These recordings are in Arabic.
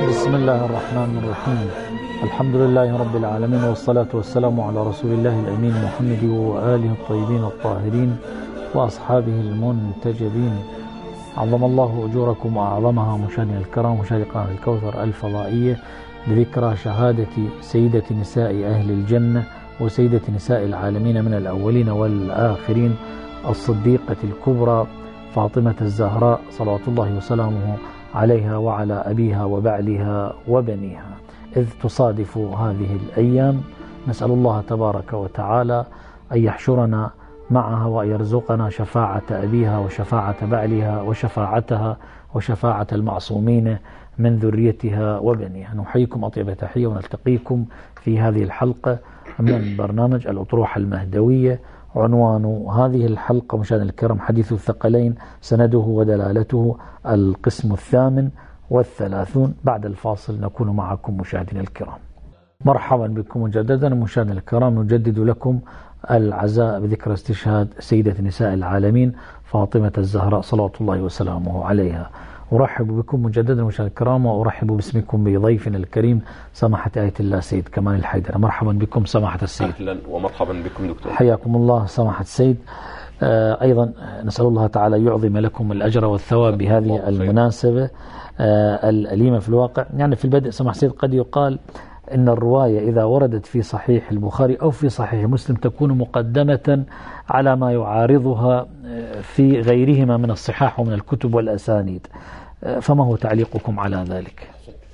بسم الله الرحمن الرحيم. الحمد لله رب العالمين، والصلاة والسلام على رسول الله الأمين محمد وآله الطيبين الطاهرين وأصحابه المنتجبين. عظم الله أجوركم وأعظمها مشاهدينا الكرام، مشاهدي قناة الكوثر الفضائية، بذكرى شهادة سيدة نساء أهل الجنة وسيدة نساء العالمين من الأولين والآخرين، الصديقة الكبرى فاطمة الزهراء صلوات الله وسلامه عليها وعلى أبيها وبعلها وبنيها، إذ تصادف هذه الأيام. نسأل الله تبارك وتعالى أن يحشرنا معها وأن يرزقنا شفاعة أبيها وشفاعة بعلها وشفاعتها وشفاعة المعصومين من ذريتها وبنيها. نحييكم أطيب تحية ونلتقيكم في هذه الحلقة من برنامج الأطروحة المهدوية. عنوان هذه الحلقة مشاهدينا الكرام حديث الثقلين، سنده ودلالته، القسم 38. بعد الفاصل نكون معكم مشاهدينا الكرام. مرحبا بكم مجددا مشاهدينا الكرام، نجدد لكم العزاء بذكرى استشهاد سيدة نساء العالمين فاطمة الزهراء صلوات الله وسلامه عليها. أرحب بكم مجددا مشاهدينا الكرام، وأرحب باسمكم بضيفنا الكريم سماحة آية الله سيد كمال الحيدر. مرحبا بكم سماحة السيد. أهلا ومرحبا بكم دكتور. حياكم الله سماحة السيد. أيضا نسأل الله تعالى يعظم لكم الأجر والثواب بهذه المناسبة الأليمة. في الواقع يعني في البدء سماحة السيد قد يقال إن الرواية إذا وردت في صحيح البخاري أو في صحيح مسلم تكون مقدمة على ما يعارضها في غيرهما من الصحاح ومن الكتب والأسانيد، فما هو تعليقكم على ذلك؟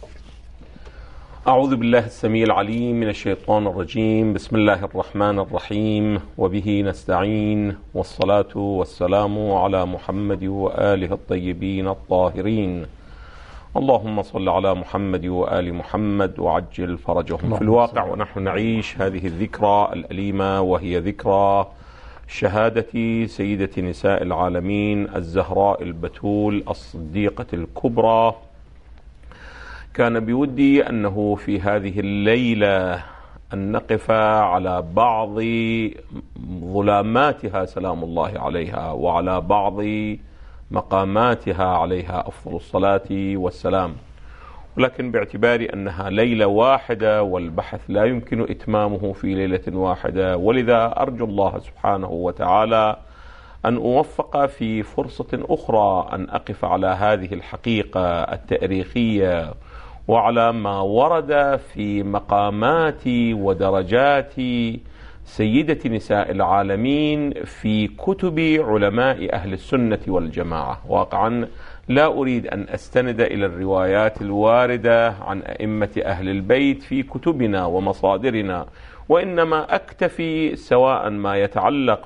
أعوذ بالله السميع العليم من الشيطان الرجيم. بسم الله الرحمن الرحيم، وبه نستعين، والصلاة والسلام على محمد وآله الطيبين الطاهرين. اللهم صل على محمد وآل محمد وعجل فرجهم. في الواقع ونحن نعيش هذه الذكرى الأليمة، وهي ذكرى شهادة سيدة نساء العالمين الزهراء البتول الصديقة الكبرى، كان بودي أنه في هذه الليلة أن نقف على بعض ظلاماتها سلام الله عليها، وعلى بعض مقاماتها عليها أفضل الصلاة والسلام، ولكن باعتبار أنها ليلة واحدة والبحث لا يمكن إتمامه في ليلة واحدة، ولذا أرجو الله سبحانه وتعالى أن أوفق في فرصة أخرى أن أقف على هذه الحقيقة التاريخية وعلى ما ورد في مقامات ودرجات سيدة نساء العالمين في كتب علماء أهل السنة والجماعة. واقعا لا أريد أن أستند إلى الروايات الواردة عن أئمة أهل البيت في كتبنا ومصادرنا، وإنما أكتفي سواء ما يتعلق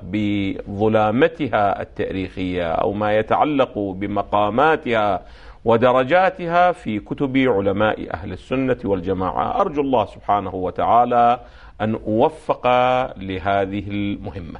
بظلامتها التاريخية أو ما يتعلق بمقاماتها ودرجاتها في كتب علماء أهل السنة والجماعة. أرجو الله سبحانه وتعالى أن أوفق لهذه المهمة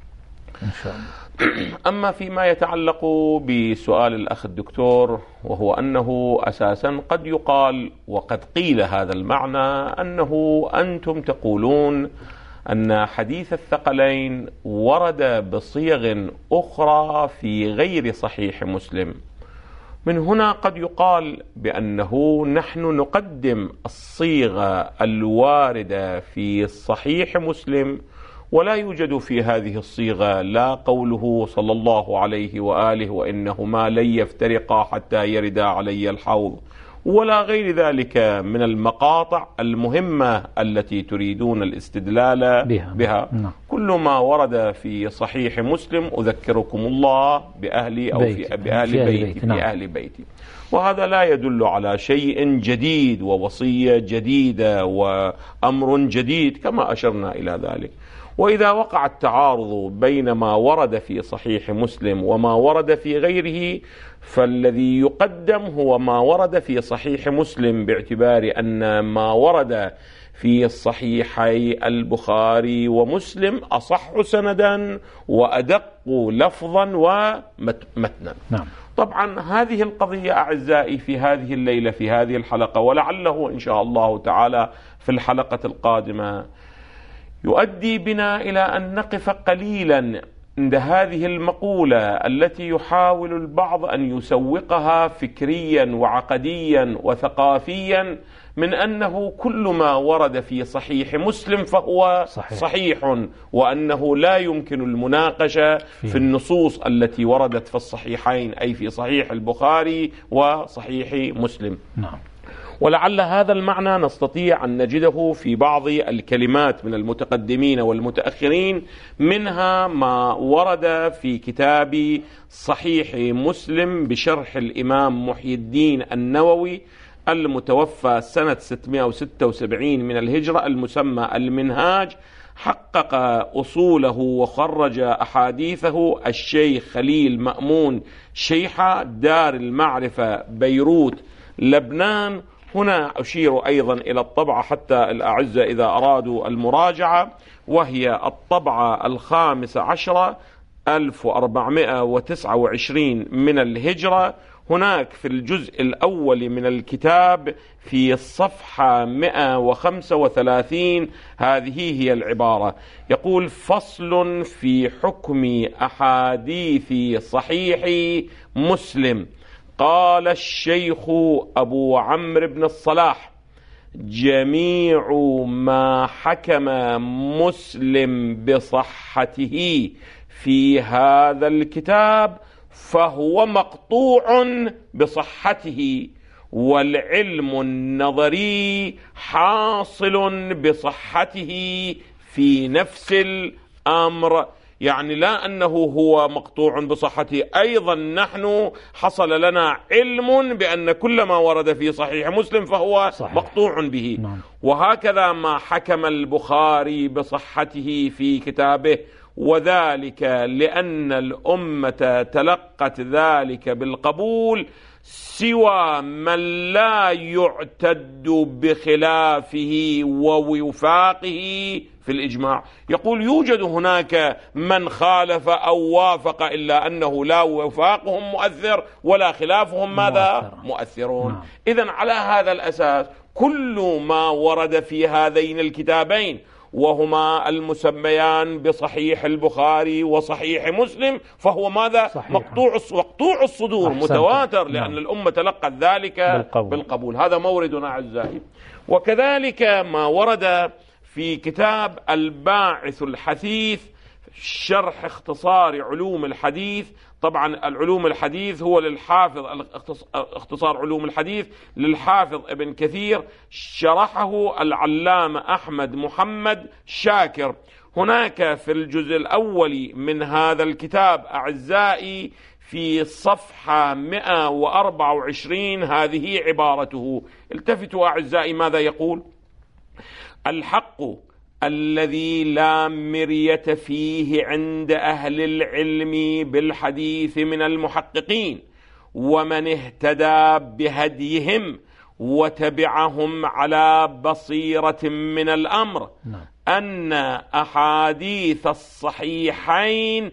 إن شاء الله. أما فيما يتعلق بسؤال الأخ الدكتور، وهو أنه أساسا قد يقال وقد قيل هذا المعنى، أنه أنتم تقولون أن حديث الثقلين ورد بصيغ أخرى في غير صحيح مسلم. من هنا قد يقال بأنه نحن نقدم الصيغة الواردة في صحيح مسلم، ولا يوجد في هذه الصيغة لا قوله صلى الله عليه وآله وإنهما لن يفترقا حتى يردا علي الحوض، ولا غير ذلك من المقاطع المهمة التي تريدون الاستدلال بها. كل ما ورد في صحيح مسلم أذكركم الله بأهلي أو بأهل بيتي في أهل بيتي، وهذا لا يدل على شيء جديد ووصية جديدة وأمر جديد كما أشرنا إلى ذلك. وإذا وقع التعارض بين ما ورد في صحيح مسلم وما ورد في غيره، فالذي يقدم هو ما ورد في صحيح مسلم، باعتبار أن ما ورد في صحيحي البخاري ومسلم أصح سندا وأدق لفظا ومتنا. نعم. طبعا هذه القضية أعزائي في هذه الليلة في هذه الحلقة، ولعله إن شاء الله تعالى في الحلقة القادمة، يؤدي بنا إلى أن نقف قليلا عند هذه المقولة التي يحاول البعض أن يسوقها فكريا وعقديا وثقافيا من أنه كل ما ورد في صحيح مسلم فهو صحيح، وأنه لا يمكن المناقشة في النصوص التي وردت في الصحيحين، أي في صحيح البخاري وصحيح مسلم. نعم. ولعل هذا المعنى نستطيع أن نجده في بعض الكلمات من المتقدمين والمتأخرين، منها ما ورد في كتاب صحيح مسلم بشرح الإمام محي الدين النووي المتوفى سنة 676 من الهجرة، المسمى المنهاج. حقق أصوله وخرج أحاديثه الشيخ خليل مأمون شيحة، دار المعرفة، بيروت، لبنان. هنا أشير أيضا إلى الطبعة حتى الأعزة إذا أرادوا المراجعة، وهي الطبعة 15 1429 من الهجرة. هناك في الجزء الأول من الكتاب في الصفحة 135 هذه هي العبارة، يقول: فصل في حكم أحاديث صحيح مسلم. قال الشيخ أبو عمرو بن الصلاح: جميع ما حكم مسلم بصحته في هذا الكتاب فهو مقطوع بصحته، والعلم النظري حاصل بصحته في نفس الأمر. يعني لا أنه هو مقطوع بصحته، أيضا نحن حصل لنا علم بأن كل ما ورد في صحيح مسلم فهو صحيح. مقطوع به. نعم. وهكذا ما حكم البخاري بصحته في كتابه، وذلك لأن الأمة تلقت ذلك بالقبول سوى من لا يعتد بخلافه ووفاقه في الإجماع. يقول: يوجد هناك من خالف أو وافق، إلا أنه لا وفاقهم مؤثر ولا خلافهم ماذا؟ مؤثرون. إذن على هذا الأساس كل ما ورد في هذين الكتابين، وهما المسميان بصحيح البخاري وصحيح مسلم، فهو ماذا؟ صحيح. مقطوع الصدور، متواتر، لأن الأمة تلقت ذلك بالقبول. هذا موردنا أعزائي. وكذلك ما ورد في كتاب الباعث الحثيث شرح اختصار علوم الحديث. طبعا العلوم الحديث هو للحافظ، اختصار علوم الحديث للحافظ ابن كثير، شرحه العلامة أحمد محمد شاكر. هناك في الجزء الأول من هذا الكتاب أعزائي في صفحة 124 هذه عبارته. التفتوا أعزائي ماذا يقول: الحق الذي لا مرية فيه عند أهل العلم بالحديث من المحققين ومن اهتدى بهديهم وتبعهم على بصيرة من الأمر، أن أحاديث الصحيحين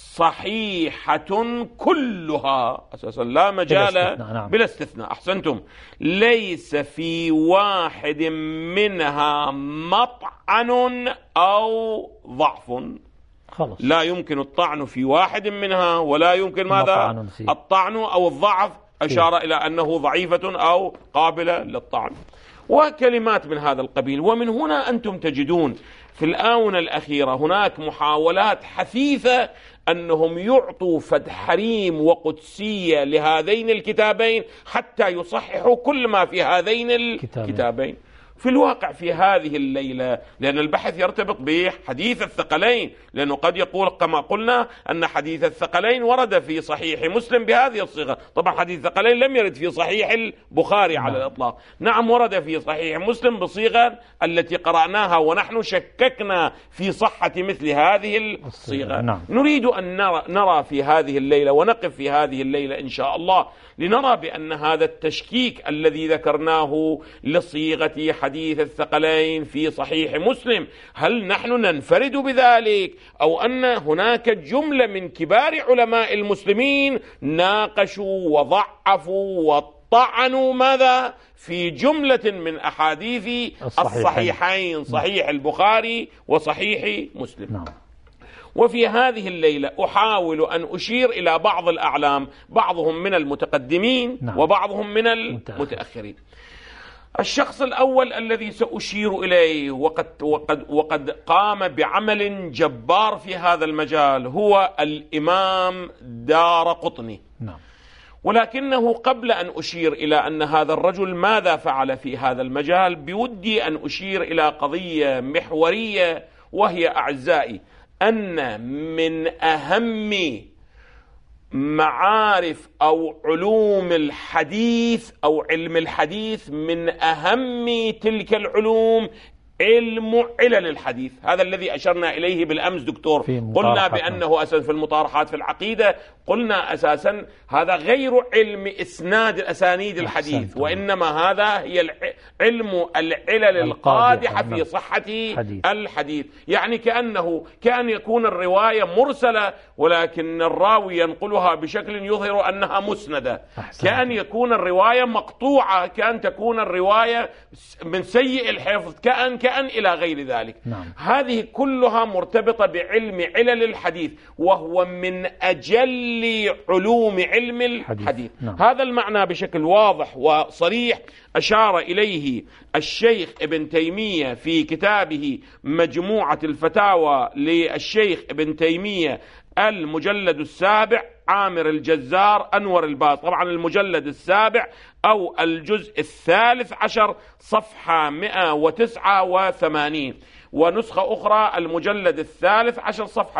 صحيحة كلها أساسا، لا مجال بلا استثناء. أحسنتم. ليس في واحد منها مطعن أو ضعف. خلص. لا يمكن الطعن في واحد منها، ولا يمكن ماذا؟ الطعن أو الضعف. أشار إلى أنه ضعيفة أو قابلة للطعن، وكلمات من هذا القبيل. ومن هنا أنتم تجدون في الآونة الأخيرة هناك محاولات حثيثة أنهم يعطوا فدحريم وقدسية لهذين الكتابين حتى يصححوا كل ما في هذين الكتابين. في الواقع في هذه الليلة، لأن البحث يرتبط بحديث الثقلين، لأنه قد يقول كما قلنا أن حديث الثقلين ورد في صحيح مسلم بهذه الصيغة. طبعا حديث الثقلين لم يرد في صحيح البخاري على الإطلاق. نعم ورد في صحيح مسلم بصيغة التي قرأناها ونحن شككنا في صحة مثل هذه الصيغة. نريد أن نرى في هذه الليلة ونقف في هذه الليلة إن شاء الله لنرى بأن هذا التشكيك الذي ذكرناه لصيغة حديث الثقلين في صحيح مسلم، هل نحن ننفرد بذلك، أو أن هناك جملة من كبار علماء المسلمين ناقشوا وضعفوا وطعنوا ماذا في جملة من أحاديث الصحيحين، صحيح البخاري وصحيح مسلم. وفي هذه الليلة أحاول أن أشير إلى بعض الأعلام، بعضهم من المتقدمين وبعضهم من المتأخرين. الشخص الأول الذي سأشير إليه وقد قام بعمل جبار في هذا المجال هو الإمام دارقطني. ولكنه قبل أن أشير إلى أن هذا الرجل ماذا فعل في هذا المجال، بودي أن أشير إلى قضية محورية، وهي أعزائي أن من أهم معارف أو علوم الحديث أو علم الحديث، من أهم تلك العلوم علم علل الحديث. هذا الذي أشرنا إليه بالأمس دكتور، قلنا بأنه أساس في المطارحات في العقيدة، قلنا أساسا هذا غير علم إسناد الأسانيد الحديث، وإنما هذا هي علم العلل القادحة في صحة الحديث. يعني كأن يكون الرواية مرسلة ولكن الراوي ينقلها بشكل يظهر أنها مسندة، كأن يكون الرواية مقطوعة، كأن تكون الرواية من سيء الحفظ، كأن إلى غير ذلك. هذه كلها مرتبطة بعلم علل الحديث، وهو من أجل علوم علم الحديث. هذا المعنى بشكل واضح وصريح أشار إليه الشيخ ابن تيمية في كتابه مجموعة الفتاوى للشيخ ابن تيمية المجلد السابع، عامر الجزار أنور الباز، طبعا المجلد السابع أو الجزء الثالث عشر صفحة 189، ونسخة أخرى المجلد الثالث عشر صفحة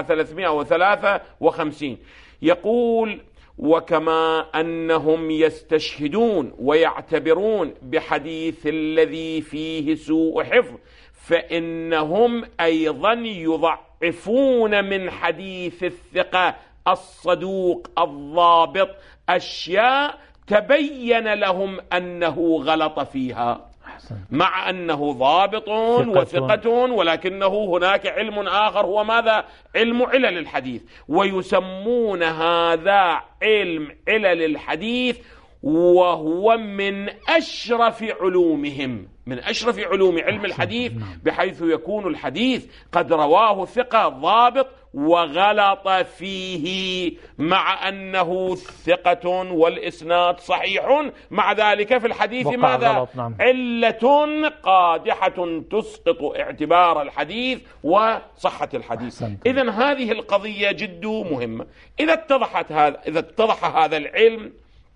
353. يقول: وكما أنهم يستشهدون ويعتبرون بحديث الذي فيه سوء حفظ، فإنهم أيضا يضعفون من حديث الثقة الصدوق الضابط أشياء تبين لهم أنه غلط فيها، مع أنه ضابط وثقة، ولكنه هناك علم آخر هو ماذا؟ علم علل الحديث. ويسمون هذا علم علل الحديث، وهو من أشرف علومهم، من أشرف علوم علم الحديث، بحيث يكون الحديث قد رواه ثقة ضابط وغلط فيه، مع أنه ثقة والإسناد صحيح، مع ذلك في الحديث ماذا؟ علة قادحة تسقط اعتبار الحديث وصحة الحديث. إذن هذه القضية جد مهمة. إذا اتضح هذا العلم،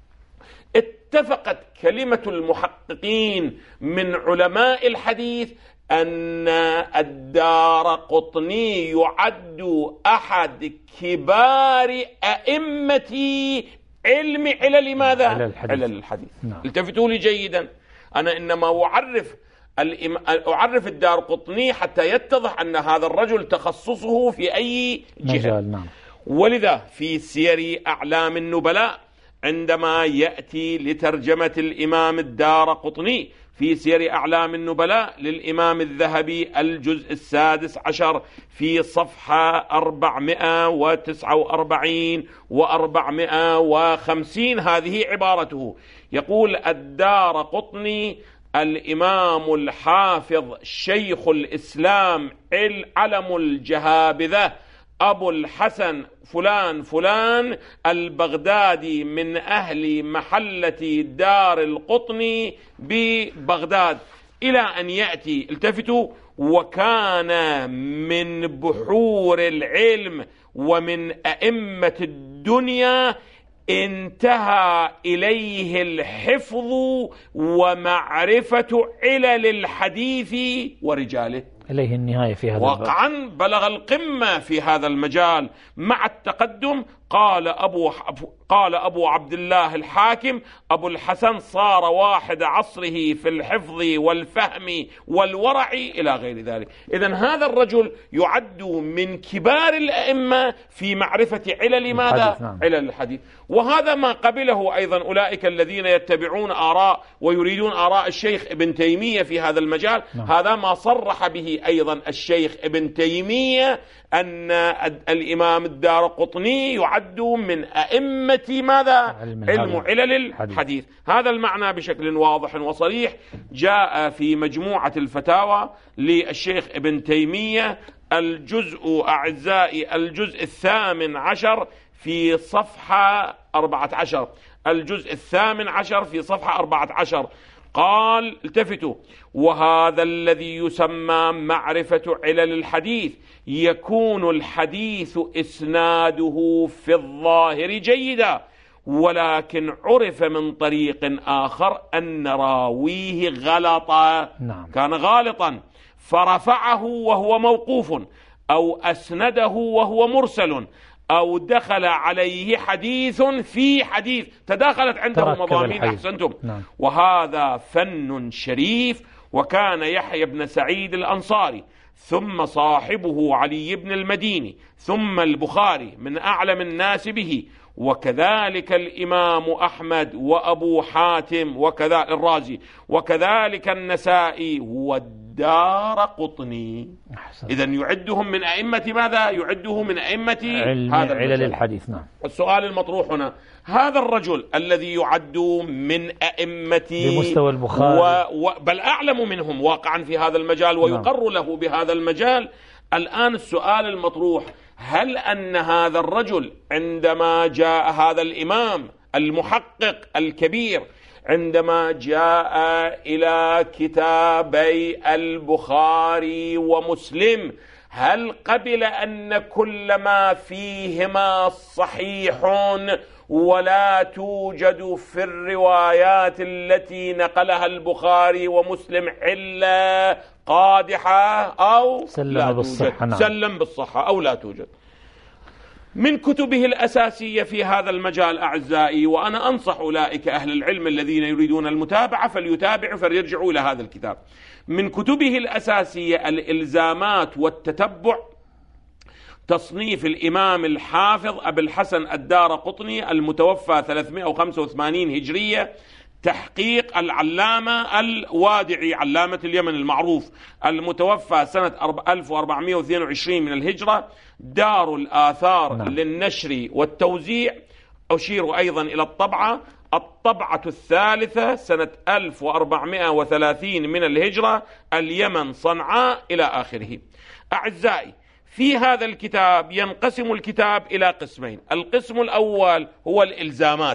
اتفقت كلمة المحققين من علماء الحديث أن الدارقطني يعد أحد كبار أئمة علم علل ماذا؟ علل الحديث. التفتوا لي جيدا، أنا إنما أعرف الدارقطني حتى يتضح أن هذا الرجل تخصصه في أي جهة. ولذا في سير أعلام النبلاء عندما يأتي لترجمة الإمام الدارقطني في سير أعلام النبلاء للإمام الذهبي الجزء السادس عشر في صفحة 449 و450، هذه عبارته. يقول: الدارقطني الإمام الحافظ شيخ الإسلام علم الجهابذة أبو الحسن فلان فلان البغدادي، من أهل محلة دار القطني ببغداد، إلى أن يأتي، التفتوا: وكان من بحور العلم ومن أئمة الدنيا، انتهى إليه الحفظ ومعرفة علل الحديث ورجاله. إليه النهاية في هذا واقعا بلغ القمة في هذا المجال. مع التقدم قال أبو عبد الله الحاكم: أبو الحسن صار واحد عصره في الحفظ والفهم والورع إلى غير ذلك. إذن هذا الرجل يعد من كبار الأئمة في معرفة علل ماذا؟ علل الحديث. وهذا ما قبله أيضا أولئك الذين يتبعون آراء ويريدون آراء الشيخ ابن تيمية في هذا المجال. هذا ما صرح به أيضا الشيخ ابن تيمية، أن الإمام الدارقطني يعد من أئمة ماذا؟ علم علل الحديث. هذا المعنى بشكل واضح وصريح جاء في مجموعة الفتاوى للشيخ ابن تيمية الجزء أعزائي الجزء 18 في صفحة 14. الجزء 18 في صفحة 14 قال التفتوا: وهذا الذي يسمى معرفة علل الحديث يكون الحديث إسناده في الظاهر جيدا، ولكن عرف من طريق آخر أن راويه غلطا، كان غالطا فرفعه وهو موقوف، أو أسنده وهو مرسل، أو دخل عليه حديث في حديث، تداخلت عنده مضامين. أحسنتم. وهذا فن شريف. وكان يحيى بن سعيد الأنصاري ثم صاحبه علي بن المديني ثم البخاري من أعلم الناس به، وكذلك الإمام أحمد وأبو حاتم وكذا الرازي، وكذلك النسائي والدارقطني. إذن يعدهم من أئمة ماذا؟ يعده من أئمة هذا علل الحديث. نعم. السؤال المطروح هنا: هذا الرجل الذي يعد من أئمة بمستوى البخاري بل أعلم منهم واقعا في هذا المجال ويقر له بهذا المجال، الآن السؤال المطروح: هل أن هذا الرجل عندما جاء هذا الإمام المحقق الكبير عندما جاء إلى كتابي البخاري ومسلم، هل قبل أن كل ما فيهما صحيح ولا توجد في الروايات التي نقلها البخاري ومسلم علة قادحة أو سلم بالصحة؟ نعم. سلم بالصحة أو لا توجد. من كتبه الأساسية في هذا المجال أعزائي، وأنا أنصح أولئك أهل العلم الذين يريدون المتابعة فليتابعوا فليرجعوا إلى هذا الكتاب. من كتبه الأساسية الإلزامات والتتبع، تصنيف الإمام الحافظ أبي الحسن الدارقطني المتوفى 385 هجرية، تحقيق العلامة الوادعي علامة اليمن المعروف المتوفى سنة 1422 من الهجرة، دار الآثار للنشر والتوزيع. أشير أيضا إلى الطبعة الثالثة سنة 1430 من الهجرة، اليمن صنعاء إلى آخره. أعزائي، في هذا الكتاب ينقسم الكتاب إلى قسمين. القسم الأول هو الإلزامات،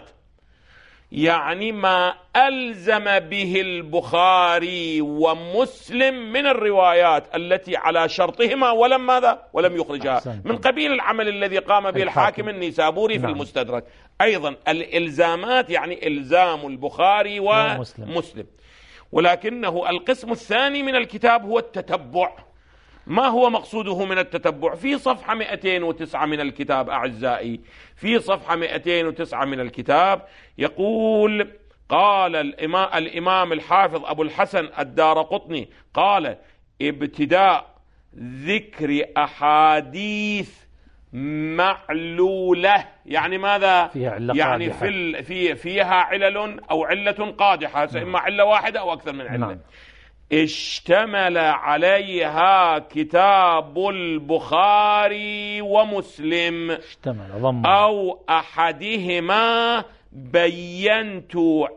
يعني ما ألزم به البخاري ومسلم من الروايات التي على شرطهما ولم يخرجها، من قبيل العمل الذي قام به الحاكم النيسابوري في المستدرك. أيضا الإلزامات يعني إلزام البخاري ومسلم. ولكنه القسم الثاني من الكتاب هو التتبع. ما هو مقصوده من التتبع؟ في صفحة 209 من الكتاب أعزائي، في صفحة 209 من الكتاب يقول: قال الإمام الحافظ أبو الحسن الدارقطني قال: ابتداء ذكر أحاديث معلولة، يعني ماذا؟ يعني فيها علل أو علة قادحة، إما علة واحدة أو أكثر من علة. اشتمل عليها كتاب البخاري ومسلم أو أحدهما بينت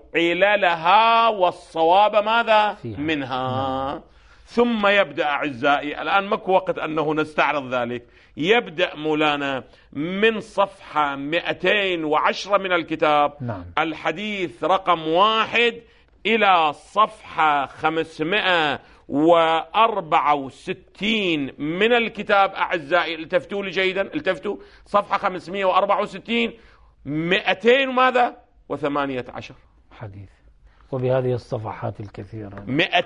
عللها والصواب ماذا منها. ثم يبدأ أعزائي، الآن ماكو وقت أنه نستعرض ذلك، يبدأ مولانا من صفحة 210 من الكتاب الحديث رقم 1 إلى صفحة 564 من الكتاب أعزائي. التفتوا لي جيدا، التفتوا، صفحة 564 218 حديث، وبهذه الصفحات الكثيرة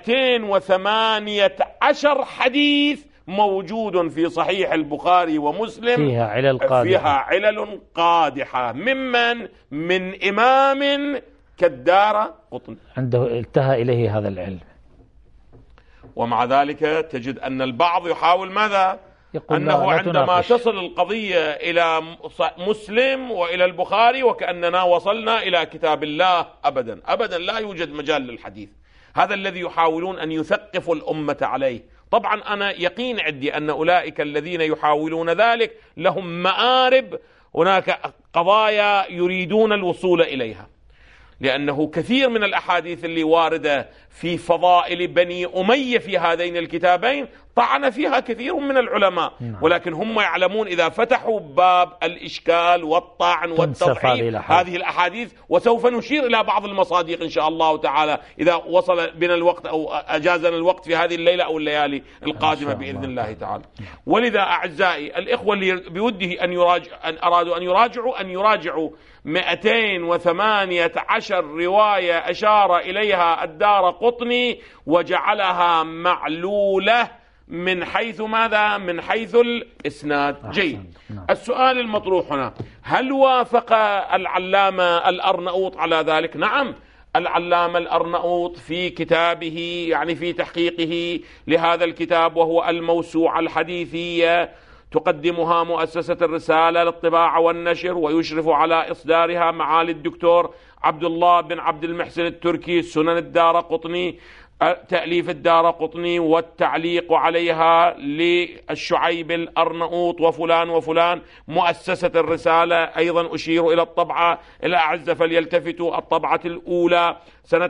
218 حديث موجود في صحيح البخاري ومسلم، فيها علل قادحة. من إمام كالدارقطني عنده انتهى إليه هذا العلم. ومع ذلك تجد أن البعض يحاول ماذا؟ أنه عندما تصل القضية إلى مسلم وإلى البخاري وكأننا وصلنا إلى كتاب الله. أبدا أبدا، لا يوجد مجال للحديث. هذا الذي يحاولون أن يثقفوا الأمة عليه. طبعا أنا يقين عندي أن أولئك الذين يحاولون ذلك لهم مآرب، هناك قضايا يريدون الوصول إليها، لأنه كثير من الأحاديث اللي واردة في فضائل بني أمية في هذين الكتابين طعن فيها كثير من العلماء، ولكن هم يعلمون إذا فتحوا باب الإشكال والطعن والتضعيف هذه الأحاديث، وسوف نشير إلى بعض المصادق إن شاء الله تعالى إذا وصل بنا الوقت أو أجازنا الوقت في هذه الليلة أو الليالي القادمة بإذن الله تعالى. ولذا أعزائي الإخوة اللي بوده أن أرادوا أن يراجعوا 218 رواية أشار إليها الدارقطني وجعلها معلولة من حيث ماذا؟ من حيث الإسناد. جيد. السؤال المطروح هنا: هل وافق العلامة الأرناؤوط على ذلك؟ نعم، العلامة الأرناؤوط في كتابه، يعني في تحقيقه لهذا الكتاب وهو الموسوعة الحديثية، تقدمها مؤسسة الرسالة للطباعة والنشر ويشرف على إصدارها معالي الدكتور عبد الله بن عبد المحسن التركي، سنن الدارقطني، تأليف الدارقطني والتعليق عليها للشعيب الأرناؤوط وفلان وفلان. مؤسسة الرسالة أيضا أشير إلى الطبعة الأعزة فليلتفتوا، الطبعة الأولى سنة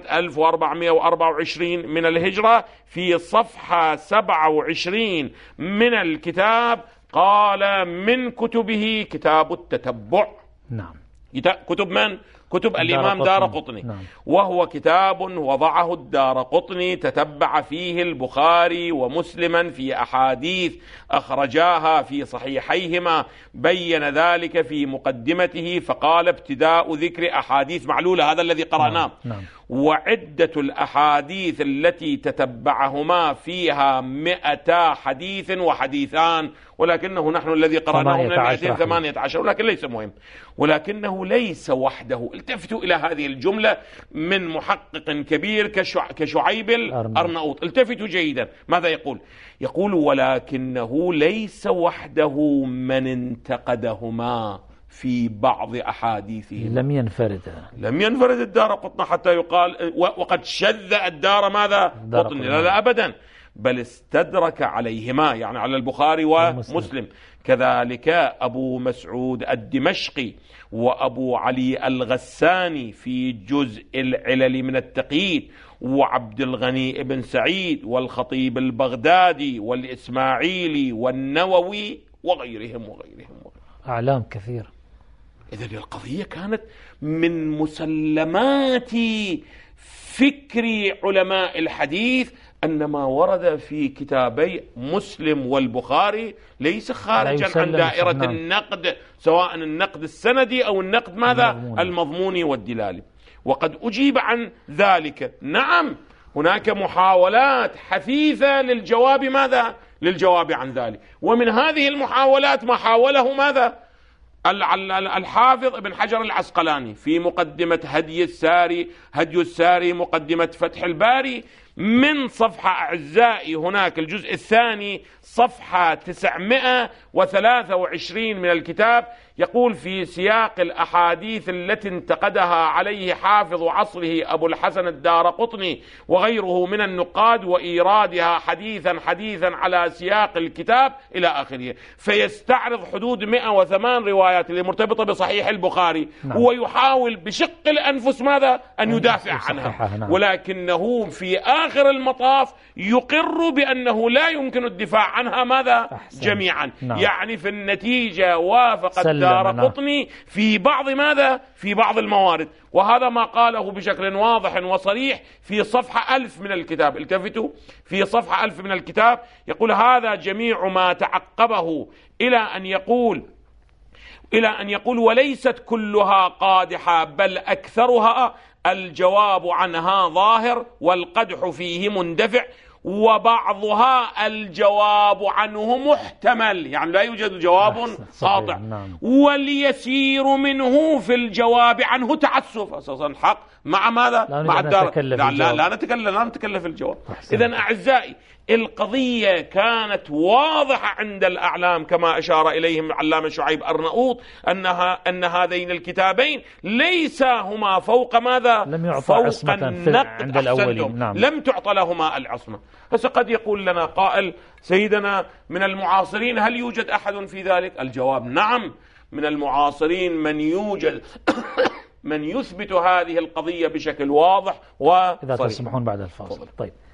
1424 من الهجرة، في صفحة 27 من الكتاب قال: من كتبه كتاب التتبع. نعم. كتب من؟ كتب الإمام دارقطني. نعم. وهو كتاب وضعه الدارقطني تتبع فيه البخاري ومسلما في أحاديث أخرجاها في صحيحيهما، بين ذلك في مقدمته فقال: ابتداء ذكر أحاديث معلولة، هذا الذي قرأناه. نعم. وعدة الأحاديث التي تتبعهما فيها 200 حديث وحديثان، ولكنه نحن الذي قرأناه من 218، ولكن ليس مهم. ولكنه ليس وحده. التفتوا إلى هذه الجملة من محقق كبير كشعيب الأرناؤوط، التفتوا جيدا. ماذا يقول؟ يقول: ولكنه ليس وحده من انتقدهما في بعض أحاديثه. لم ينفرد الدارقطني حتى يقال وقد شذ الدار ماذا؟ قطني. لا أبدا، بل استدرك عليهما، يعني على البخاري ومسلم. كذلك أبو مسعود الدمشقي وأبو علي الغساني في جزء العلل من التقييد، وعبد الغني ابن سعيد والخطيب البغدادي والإسماعيلي والنووي وغيرهم. أعلام كثير. إذن القضية كانت من مسلمات فكر علماء الحديث أن ما ورد في كتابي مسلم والبخاري ليس خارجا عن دائرة النقد، سواء النقد السندي أو النقد ماذا؟ المضموني والدلالي. وقد أجيب عن ذلك. نعم، هناك محاولات حثيثة للجواب ماذا؟ للجواب عن ذلك. ومن هذه المحاولات ما حاوله ماذا؟ الحافظ ابن حجر العسقلاني في مقدمة هدي الساري مقدمة فتح الباري، من صفحة أعزائي هناك الجزء الثاني صفحة 923 من الكتاب، يقول: في سياق الأحاديث التي انتقدها عليه حافظ عصره أبو الحسن الدارقطني وغيره من النقاد، وإيرادها حديثا على سياق الكتاب إلى آخره، فيستعرض حدود 108 روايات اللي مرتبطة بصحيح البخاري. نعم. ويحاول بشق الأنفس ماذا؟ أن يدافع عنها. نعم. ولكنه في آخر المطاف يقر بأنه لا يمكن الدفاع عنها ماذا؟ جميعا. نعم. يعني في النتيجة وافق الدارقطني في بعض ماذا؟ في بعض الموارد. وهذا ما قاله بشكل واضح وصريح في صفحة 1000 من الكتاب. التفتوا في صفحة 1000 من الكتاب، يقول: هذا جميع ما تعقبه إلى أن يقول وليست كلها قادحة بل أكثرها الجواب عنها ظاهر والقدح فيه مندفع، وبعضها الجواب عنه محتمل، يعني لا يوجد جواب قاطع. نعم. واليسير منه في الجواب عنه تعسف. أساسا حق مع ماذا؟ مع الدار. لا نتكلم في الجواب. إذن أعزائي، القضية كانت واضحة عند الأعلام كما أشار إليهم علامة شعيب أرناؤوط، أن هذين الكتابين ليس هما فوق ماذا؟ لم يعطى فوق النقد عند الأولين. نعم. لم تعطى لهما العصمة. هسه قد يقول لنا قائل: سيدنا من المعاصرين هل يوجد أحد في ذلك؟ الجواب: نعم، من المعاصرين من يوجد من يثبت هذه القضية بشكل واضح وصريح. إذا تسمحون بعد الفاصل. طيب،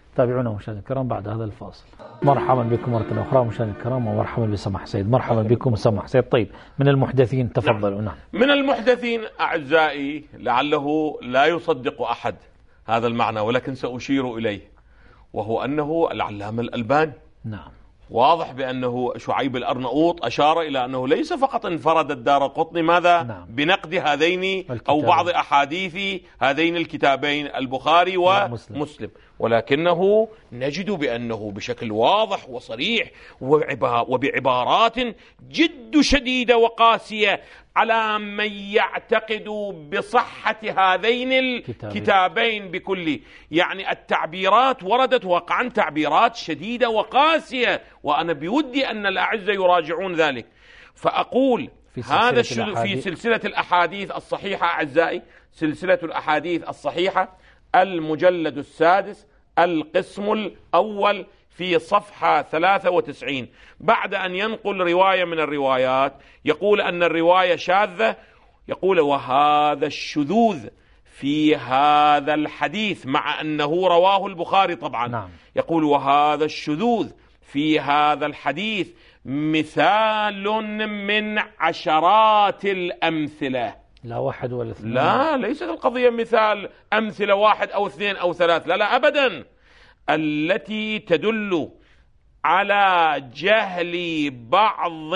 تابعونا مشاهدينا الكرام بعد هذا الفاصل. مرحبا بكم مرة أخرى مشاهدينا الكرام، ومرحبا بسماح سيد. مرحبا بكم سماح سيد. طيب، من المحدثين تفضلوا. نعم. من المحدثين أعزائي لعله لا يصدق أحد هذا المعنى، ولكن سأشير إليه، وهو أنه العلامة الألباني. نعم. واضح بأنه شعيب الأرنؤوط أشار إلى أنه ليس فقط انفرد الدارقطني ماذا؟ نعم. بنقد هذين أو بعض أحاديث هذين الكتابين البخاري ومسلم، ولكنه نجد بأنه بشكل واضح وصريح وبعبارات جد شديدة وقاسية على من يعتقد بصحة هذين الكتابين بكل، يعني التعبيرات وردت واقعا تعبيرات شديدة وقاسية، وأنا بودي أن الأعزة يراجعون ذلك. فأقول هذا في سلسلة الأحاديث الصحيحة أعزائي، سلسلة الأحاديث الصحيحة المجلد السادس القسم الأول في صفحة 93، بعد أن ينقل رواية من الروايات يقول أن الرواية شاذة، يقول وهذا الشذوذ في هذا الحديث مع أنه رواه البخاري طبعا. نعم. يقول وهذا الشذوذ في هذا الحديث مثال من عشرات الأمثلة. لا واحد ولا اثنين. لا، ليست القضية مثال أمثلة واحد أو اثنين أو ثلاث، لا لا أبدا، التي تدل على جهل بعض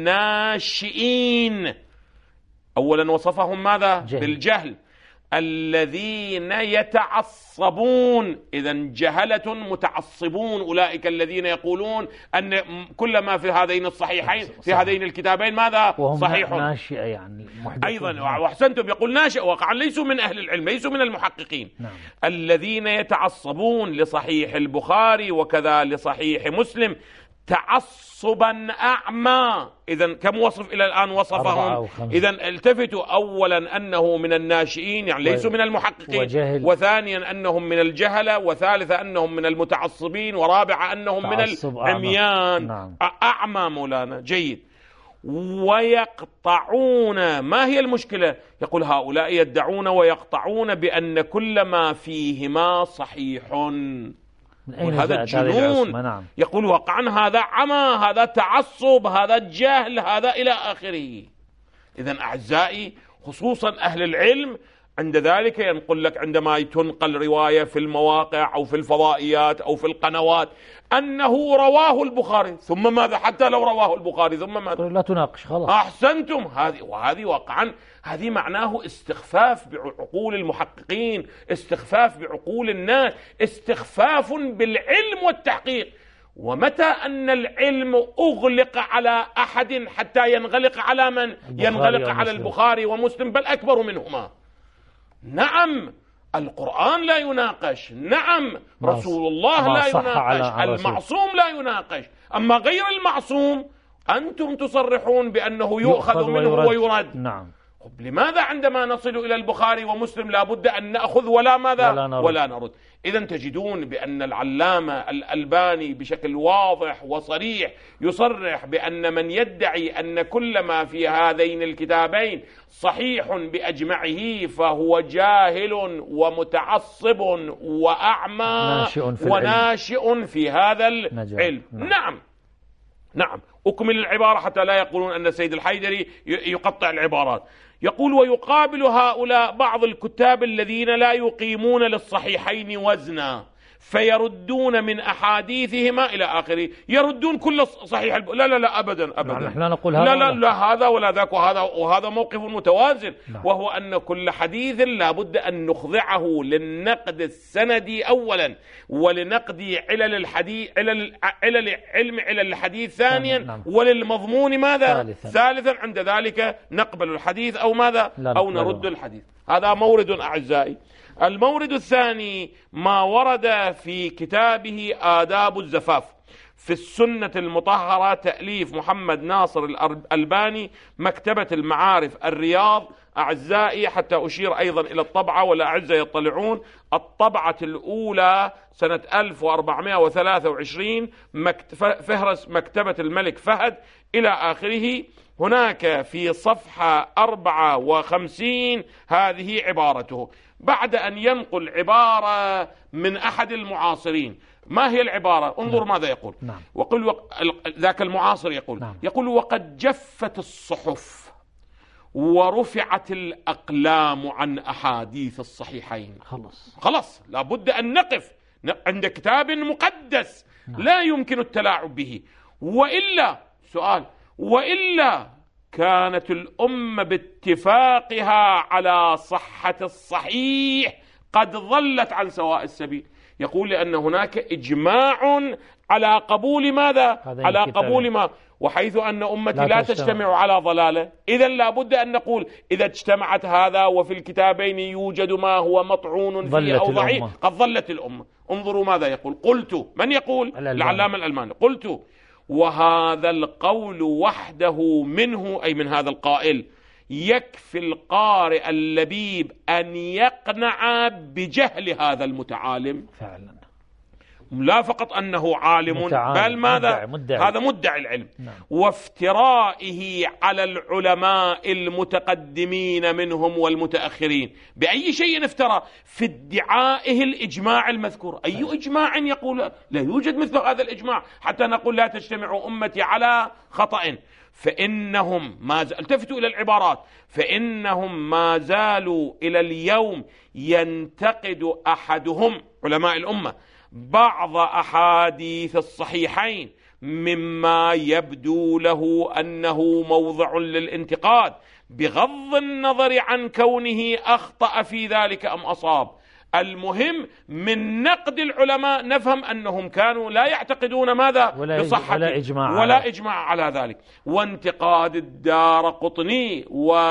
الناشئين. أولا وصفهم ماذا؟ بالجهل، الذين يتعصبون. إذا جهلة متعصبون أولئك الذين يقولون أن كل ما في هذين الصحيحين في هذين الكتابين ماذا؟ صحيح. ناشئة يعني أيضا، وأحسنتم، يقول ناشئ واقعا ليسوا من أهل العلم، ليسوا من المحققين. نعم. الذين يتعصبون لصحيح البخاري وكذا لصحيح مسلم تعصبا أعمى. إذن كم وصف إلى الآن وصفهم؟ إذن التفتوا، أولا أنه من الناشئين يعني ليسوا من المحققين، وثانيا أنهم من الجهلة، وثالثا أنهم من المتعصبين، ورابعا أنهم من العميان. نعم. أعمى مولانا. جيد. ويقطعون، ما هي المشكلة؟ يقول هؤلاء يدعون ويقطعون بأن كل ما فيهما صحيح. هذا الجنون. نعم. يقول واقعا هذا عمى، هذا تعصب، هذا جهل، هذا إلى آخره. إذن أعزائي، خصوصا أهل العلم عند ذلك ينقل لك عندما تنقل رواية في المواقع أو في الفضائيات أو في القنوات أنه رواه البخاري، ثم ماذا؟ حتى لو رواه البخاري ثم ماذا؟ لا تناقش خلاص. أحسنتم. وهذه واقعا هذه معناه استخفاف بعقول المحققين، استخفاف بعقول الناس، استخفاف بالعلم والتحقيق. ومتى أن العلم أغلق على أحد حتى ينغلق على من؟ ينغلق على البخاري ومسلم، بل أكبر منهما. نعم، القرآن لا يناقش، نعم، رسول الله لا يناقش، المعصوم لا يناقش، أما غير المعصوم أنتم تصرحون بأنه يؤخذ منه ويرد. نعم. لماذا عندما نصل إلى البخاري ومسلم لابد أن نأخذ ولا ماذا؟ ولا نرد. إذن تجدون بأن العلامة الألباني بشكل واضح وصريح يصرح بأن من يدعي أن كل ما في هذين الكتابين صحيح بأجمعه فهو جاهل ومتعصب وأعمى وناشئ في هذا العلم. نعم. أكمل العبارة حتى لا يقولون أن السيد الحيدري يقطع العبارات. يقول ويقابل هؤلاء بعض الكتاب الذين لا يقيمون للصحيحين وزنا فيردون من أحاديثهما إلى آخره، يردون كل صحيح لا أبدا. نحن نقول هذا لا هذا ولا ذاك، وهذا موقف متوازن. وهو أن كل حديث لابد أن نخضعه للنقد السندي أولا، ولنقد علل الحديث علم الحديث ثانيا، وللمضمون ماذا؟ ثالثا. عند ذلك نقبل الحديث أو ماذا؟ أو نرد الحديث. هذا مورد أعزائي. المورد الثاني ما ورد في كتابه آداب الزفاف في السنة المطهرة، تأليف محمد ناصر الألباني، مكتبة المعارف الرياض. أعزائي، حتى أشير أيضا إلى الطبعة والأعزة يطلعون، الطبعة الأولى سنة 1423، فهرس مكتبة الملك فهد إلى آخره. هناك في صفحة 54 هذه عبارته: بعد أن ينقل عبارة من أحد المعاصرين. ما هي العبارة؟ انظر ماذا يقول. وقل ذاك المعاصر يقول وقد جفت الصحف ورفعت الأقلام عن أحاديث الصحيحين. خلاص لابد أن نقف عند كتاب مقدس لا يمكن التلاعب به، وإلا سؤال، وإلا كانت الأمة باتفاقها على صحة الصحيح قد ظلت عن سواء السبيل. يقول لأن هناك إجماع على قبول ماذا؟ على قبول ما، وحيث أن أمتي لا تجتمع على ضلالة، إذن لابد أن نقول إذا اجتمعت هذا وفي الكتابين يوجد ما هو مطعون فيه أو ضعيف قد ظلت الأمة. انظروا ماذا يقول. قلت، من يقول؟ العلامة الألماني. قلت وهذا القول وحده منه، أي من هذا القائل، يكفي القارئ اللبيب أن يقنع بجهل هذا المتعالم. فعلا لا فقط أنه عالم بل ماذا؟ هذا مدعي العلم. وافترائه على العلماء المتقدمين منهم والمتأخرين. بأي شيء افترى؟ في ادعائه الإجماع المذكور. أي إجماع يقول؟ لا يوجد مثل هذا الإجماع حتى نقول لا تجتمع أمتي على خطأ. فإنهم ما التفتوا إلى العبارات، فإنهم ما زالوا إلى اليوم ينتقد أحدهم علماء الأمة بعض أحاديث الصحيحين مما يبدو له أنه موضع للانتقاد بغض النظر عن كونه أخطأ في ذلك أم أصاب. المهم من نقد العلماء نفهم أنهم كانوا لا يعتقدون ماذا؟ بصحة ولا إجماع على ذلك. وانتقاد الدارقطني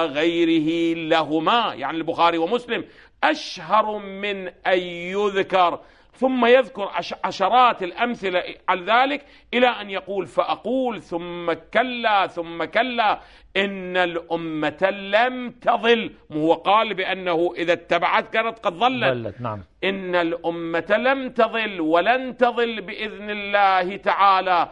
وغيره لهما، يعني البخاري ومسلم، أشهر من أن يذكر، ثم يذكر عشرات الأمثلة على ذلك إلى أن يقول فأقول ثم كلا ثم كلا إن الأمة لم تضل. هو قال بأنه إذا اتبعت كانت قد ضلت. إن الأمة لم تضل ولن تضل بإذن الله تعالى،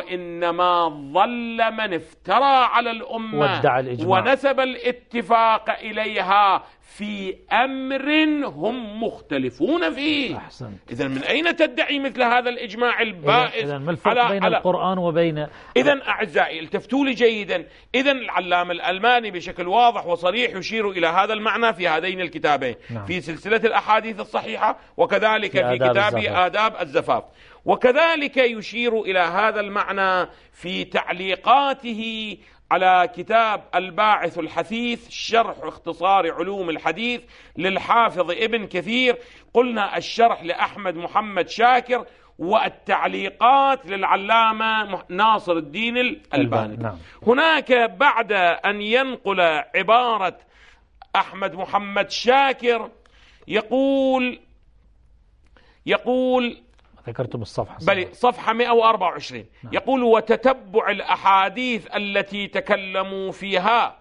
وإنما ضل من افترى على الأمة ونسب الاتفاق إليها في أمر هم مختلفون فيه. إذن من أين تدعي مثل هذا الإجماع البائس؟ إذن ما الفرق بين القرآن وبين؟ إذن أعزائي التفتوا لي جيدا. إذن العلامة الألماني بشكل واضح وصريح يشير إلى هذا المعنى في هذين الكتابين. في سلسلة الأحاديث الصحيحة، وكذلك في كتاب آداب الزفاف. وكذلك يشير إلى هذا المعنى في تعليقاته على كتاب الباعث الحثيث شرح اختصار علوم الحديث للحافظ ابن كثير. قلنا الشرح لأحمد محمد شاكر، والتعليقات للعلامة ناصر الدين الألباني. هناك بعد أن ينقل عبارة أحمد محمد شاكر يقول ذكرتم الصفحة بل صفحة 124. يقول وتتبع الأحاديث التي تكلموا فيها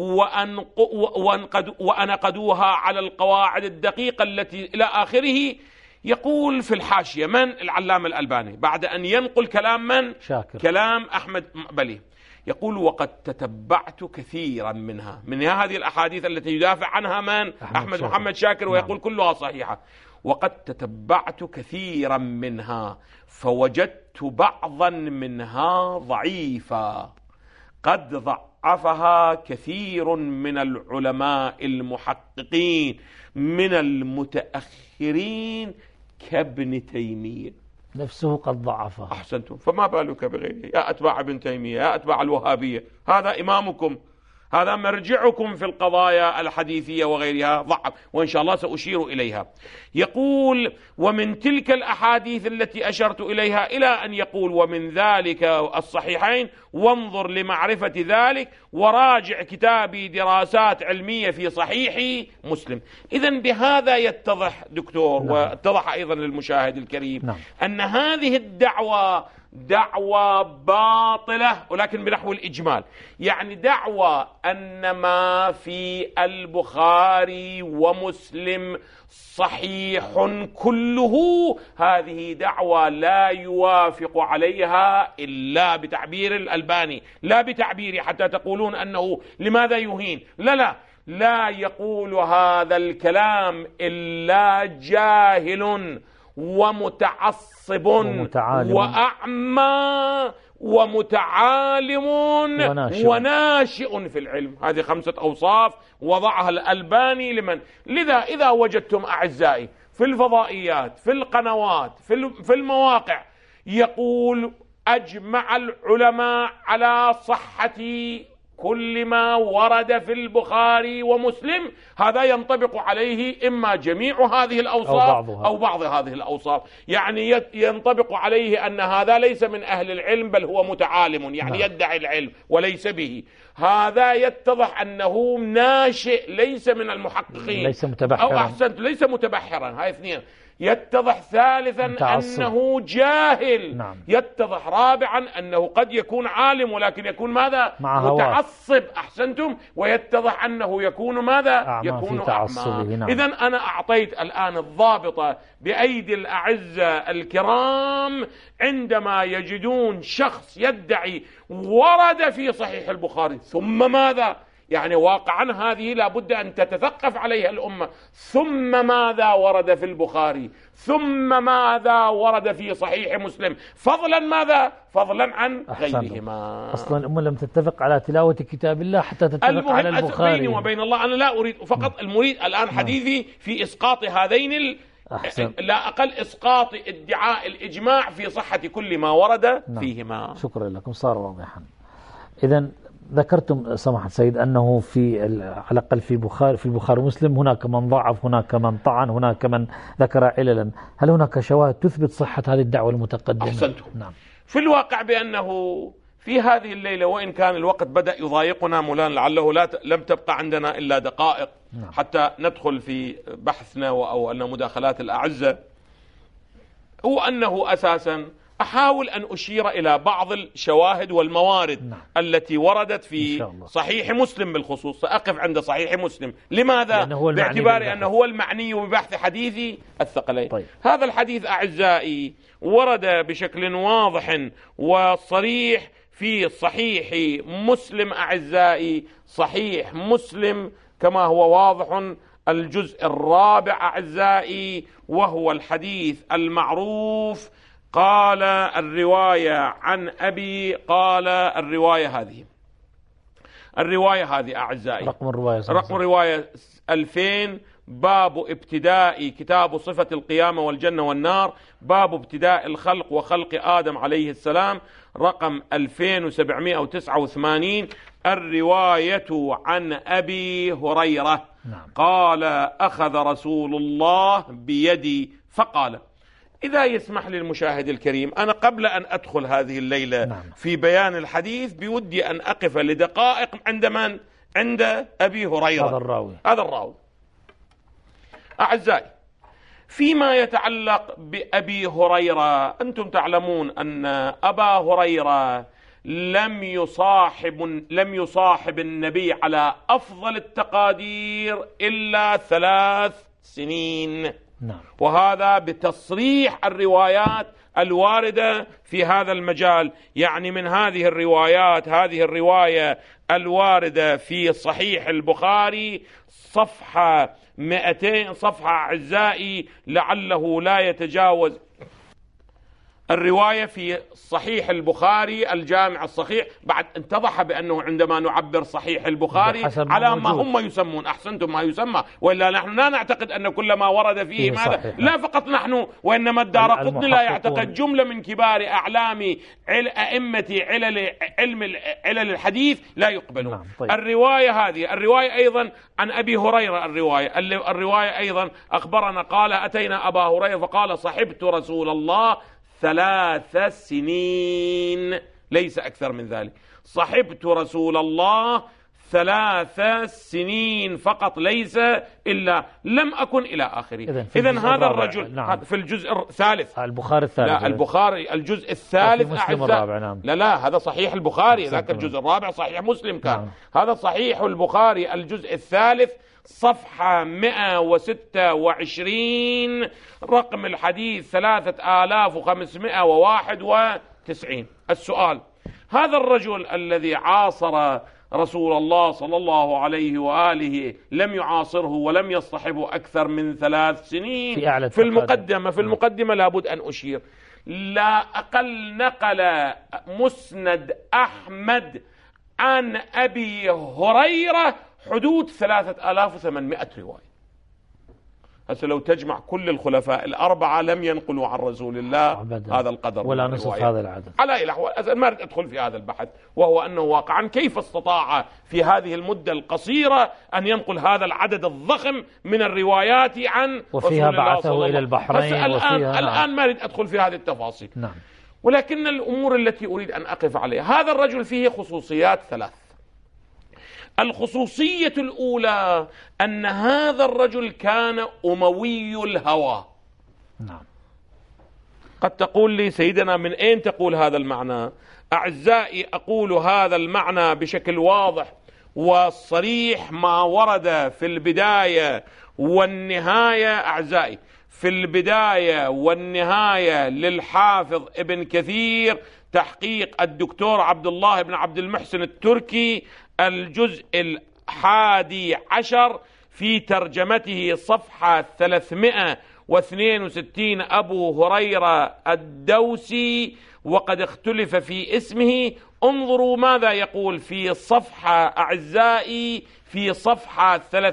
وأنقدوها على القواعد الدقيقة التي إلى آخره. يقول في الحاشية من؟ العلامة الألباني، بعد أن ينقل كلام من؟ شاكر. كلام أحمد بلي. يقول وقد تتبعت كثيرا منها، من هذه الأحاديث التي يدافع عنها من؟ أحمد محمد شاكر، ويقول كلها صحيحة. وقد تتبعت كثيرا منها فوجدت بعضا منها ضعيفا قد ضعفها كثير من العلماء المحققين من المتأخرين كابن تيمية نفسه قد ضعفها. أحسنتم، فما بالك بغيره يا أتباع ابن تيمية، يا أتباع الوهابية، هذا إمامكم، هذا مرجعكم في القضايا الحديثية وغيرها ضعف، وإن شاء الله سأشير إليها. يقول ومن تلك الأحاديث التي أشرت إليها إلى أن يقول ومن ذلك الصحيحين، وانظر لمعرفة ذلك وراجع كتابي دراسات علمية في صحيح مسلم. إذن بهذا يتضح دكتور واتضح أيضا للمشاهد الكريم أن هذه الدعوة دعوة باطلة، ولكن بنحو الإجمال، يعني دعوة أن ما في البخاري ومسلم صحيح كله، هذه دعوة لا يوافق عليها إلا بتعبير الألباني، لا بتعبيري حتى تقولون أنه لماذا يهين، لا لا يقول هذا الكلام إلا جاهل ومتعصب وأعمى ومتعالم وناشئ في العلم. هذه 5 أوصاف وضعها الألباني لمن. لذا إذا وجدتم أعزائي في الفضائيات، في القنوات، في المواقع، يقول أجمع العلماء على صحة كل ما ورد في البخاري ومسلم، هذا ينطبق عليه إما جميع هذه الأوصاف أو بعض هذه الأوصاف. يعني ينطبق عليه أن هذا ليس من أهل العلم بل هو متعالم، يعني يدعي العلم وليس به. هذا يتضح أنه ناشئ ليس من المحققين، ليس متبحرا، أو أحسنت ليس متبحرا. هاي 2. يتضح ثالثا أنه جاهل. يتضح رابعا أنه قد يكون عالم ولكن يكون ماذا؟ متعصب. أحسنتم. ويتضح أنه يكون ماذا؟ يكون أعمى. إذن أنا أعطيت الآن الضابطة بأيدي الأعزة الكرام. عندما يجدون شخص يدعي ورد في صحيح البخاري ثم ماذا؟ يعني واقعا هذه لابد أن تتثقف عليها الأمة. ثم ماذا ورد في البخاري؟ ثم ماذا ورد في صحيح مسلم؟ فضلا ماذا؟ فضلا عن غيرهما. أصلا الأمة لم تتفق على تلاوة كتاب الله حتى تتفق على البخاري. بيني وبين الله أنا لا أريد فقط المريد الآن حديثي في إسقاط هذين لا أقل إسقاط ادعاء الإجماع في صحة كل ما ورد فيهما. شكرا لكم، صار واضحا. إذن ذكرتم سماحة السيد أنه على الأقل في البخاري ومسلم هناك من ضعف، هناك من طعن، هناك من ذكر عللا. هل هناك شواهد تثبت صحة هذه الدعوة المتقدمة؟ أحسنتم. نعم. في الواقع بأنه في هذه الليلة، وإن كان الوقت بدأ يضايقنا مولانا لعله لم تبقى عندنا إلا دقائق حتى ندخل في بحثنا أو أن مداخلات الأعزة، هو أنه أساسا أحاول أن أشير إلى بعض الشواهد والموارد التي وردت في صحيح مسلم بالخصوص. سأقف عند صحيح مسلم. لماذا؟ باعتبار أنه هو المعني ببحث حديث الثقلين. هذا الحديث أعزائي ورد بشكل واضح وصريح في صحيح مسلم أعزائي، صحيح مسلم كما هو واضح الجزء 4 أعزائي، وهو الحديث المعروف. قال الرواية عن أبي، قال الرواية هذه أعزائي رقم الرواية 2000، باب ابتداء كتاب صفة القيامة والجنة والنار، باب ابتداء الخلق وخلق آدم عليه السلام، رقم 2789. الرواية عن أبي هريرة قال أخذ رسول الله بيدي فقال. إذا يسمح لي المشاهد الكريم، أنا قبل أن أدخل هذه الليلة في بيان الحديث بودي أن أقف لدقائق عند من؟ عند أبي هريرة، هذا الراوي. أعزائي، فيما يتعلق بأبي هريرة، أنتم تعلمون أن أبا هريرة لم يصاحب النبي على أفضل التقادير إلا 3 سنين. وهذا بتصريح الروايات الواردة في هذا المجال. يعني من هذه الروايات، هذه الرواية الواردة في صحيح البخاري صفحة 200 صفحة أعزائي، لعله لا يتجاوز الرواية في صحيح البخاري الجامع الصحيح. بعد اتضح بأنه عندما نعبر صحيح البخاري على ما هم يسمون، أحسنتم، ما يسمى، وإلا نحن لا نعتقد أن كل ما ورد فيه ماذا، لا فقط نحن، وإنما الدارقطني لا يعتقد. جملة من كبار أعلام أئمة علل الحديث لا يقبلون. الرواية هذه الرواية أيضا عن أبي هريرة، الرواية أيضا أخبرنا قال أتينا أبا هريرة فقال صحبت رسول الله 3 سنين، ليس أكثر من ذلك. صحبت رسول الله 3 سنين فقط، ليس إلا، لم أكن إلى آخره. إذن هذا الرجل في الجزء الثالث، البخاري الثالث، لا البخاري الجزء الثالث لا هذا صحيح البخاري، ذاك الجزء الرابع صحيح مسلم كان. هذا صحيح البخاري الجزء الثالث صفحة 126، رقم الحديث 3591. السؤال: هذا الرجل الذي عاصر رسول الله صلى الله عليه وآله لم يعاصره ولم يصطحبه أكثر من 3 سنين. في المقدمة لابد أن أشير، لا أقل نقل مسند أحمد عن أبي هريرة حدود 3800 رواية. هسه لو تجمع كل الخلفاء الأربعة لم ينقلوا عن رسول الله أبداً هذا القدر ولا نصف هذا العدد. على أي الأحوال ما أريد أدخل في هذا البحث، وهو أنه واقعا كيف استطاع في هذه المدة القصيرة أن ينقل هذا العدد الضخم من الروايات عن وفيها بعثه إلى البحرين الآن ما أريد أدخل في هذه التفاصيل. نعم. ولكن الأمور التي أريد أن أقف عليها، هذا الرجل فيه خصوصيات 3. الخصوصية الأولى أن هذا الرجل كان أموي الهوى. نعم. قد تقول لي سيدنا من أين تقول هذا المعنى؟ أعزائي، أقول هذا المعنى بشكل واضح وصريح ما ورد في البداية والنهاية. أعزائي، في البداية والنهاية للحافظ ابن كثير، تحقيق الدكتور عبد الله بن عبد المحسن التركي، الجزء 11 في ترجمته صفحة 362، أبو هريرة الدوسي، وقد اختلف في اسمه. انظروا ماذا يقول في صفحة، أعزائي، في صفحة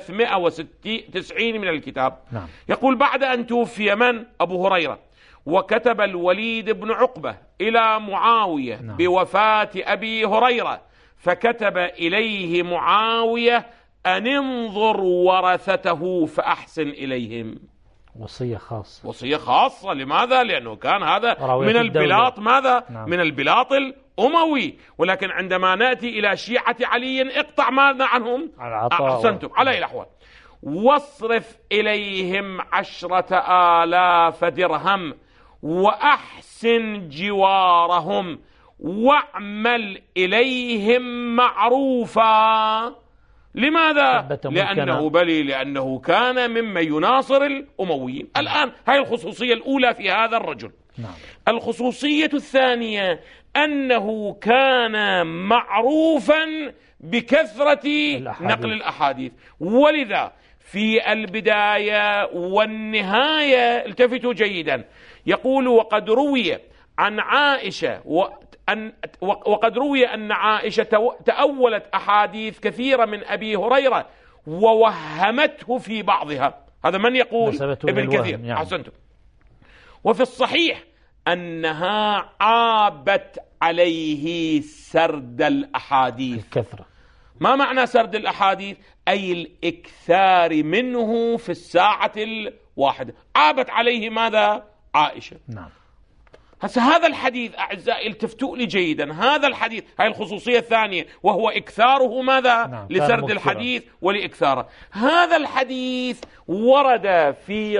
390 من الكتاب. نعم. يقول: بعد أن توفي من؟ أبو هريرة، وكتب الوليد بن عقبة إلى معاوية بوفاة أبي هريرة، فكتب إليه معاوية أن انظر ورثته فأحسن إليهم. وصية خاصة. لماذا؟ لأنه كان هذا من البلاط. ماذا؟ نعم. من البلاط الأموي. ولكن عندما نأتي إلى شيعة علي اقطع ماذا عنهم؟ أحسنتم. على أي الأحوال، واصرف إليهم 10,000 درهم وأحسن جوارهم واعمل إليهم معروفا. لماذا؟ لأنه كان ممن يناصر الأمويين. الآن هاي الخصوصية الأولى في هذا الرجل. نعم. الخصوصية الثانية أنه كان معروفا بكثرة نقل الأحاديث، ولذا في البداية والنهاية، التفتوا جيدا، يقول: وقد روي عن عائشة وقد روي أن عائشة تأولت أحاديث كثيرة من أبي هريرة ووهمته في بعضها. هذا من يقول؟ ابن كثير. يعني. أحسنتم. وفي الصحيح أنها عابت عليه سرد الأحاديث. الكثرة. ما معنى سرد الأحاديث؟ أي الإكثار منه في الساعة الواحدة. عابت عليه ماذا؟ عائشة. نعم. هذا الحديث أعزائي، التفتوا لي جيدا، هذا الحديث، هاي الخصوصية الثانية، وهو إكثاره ماذا؟ نعم. لسرد الحديث ولإكثاره. هذا الحديث ورد في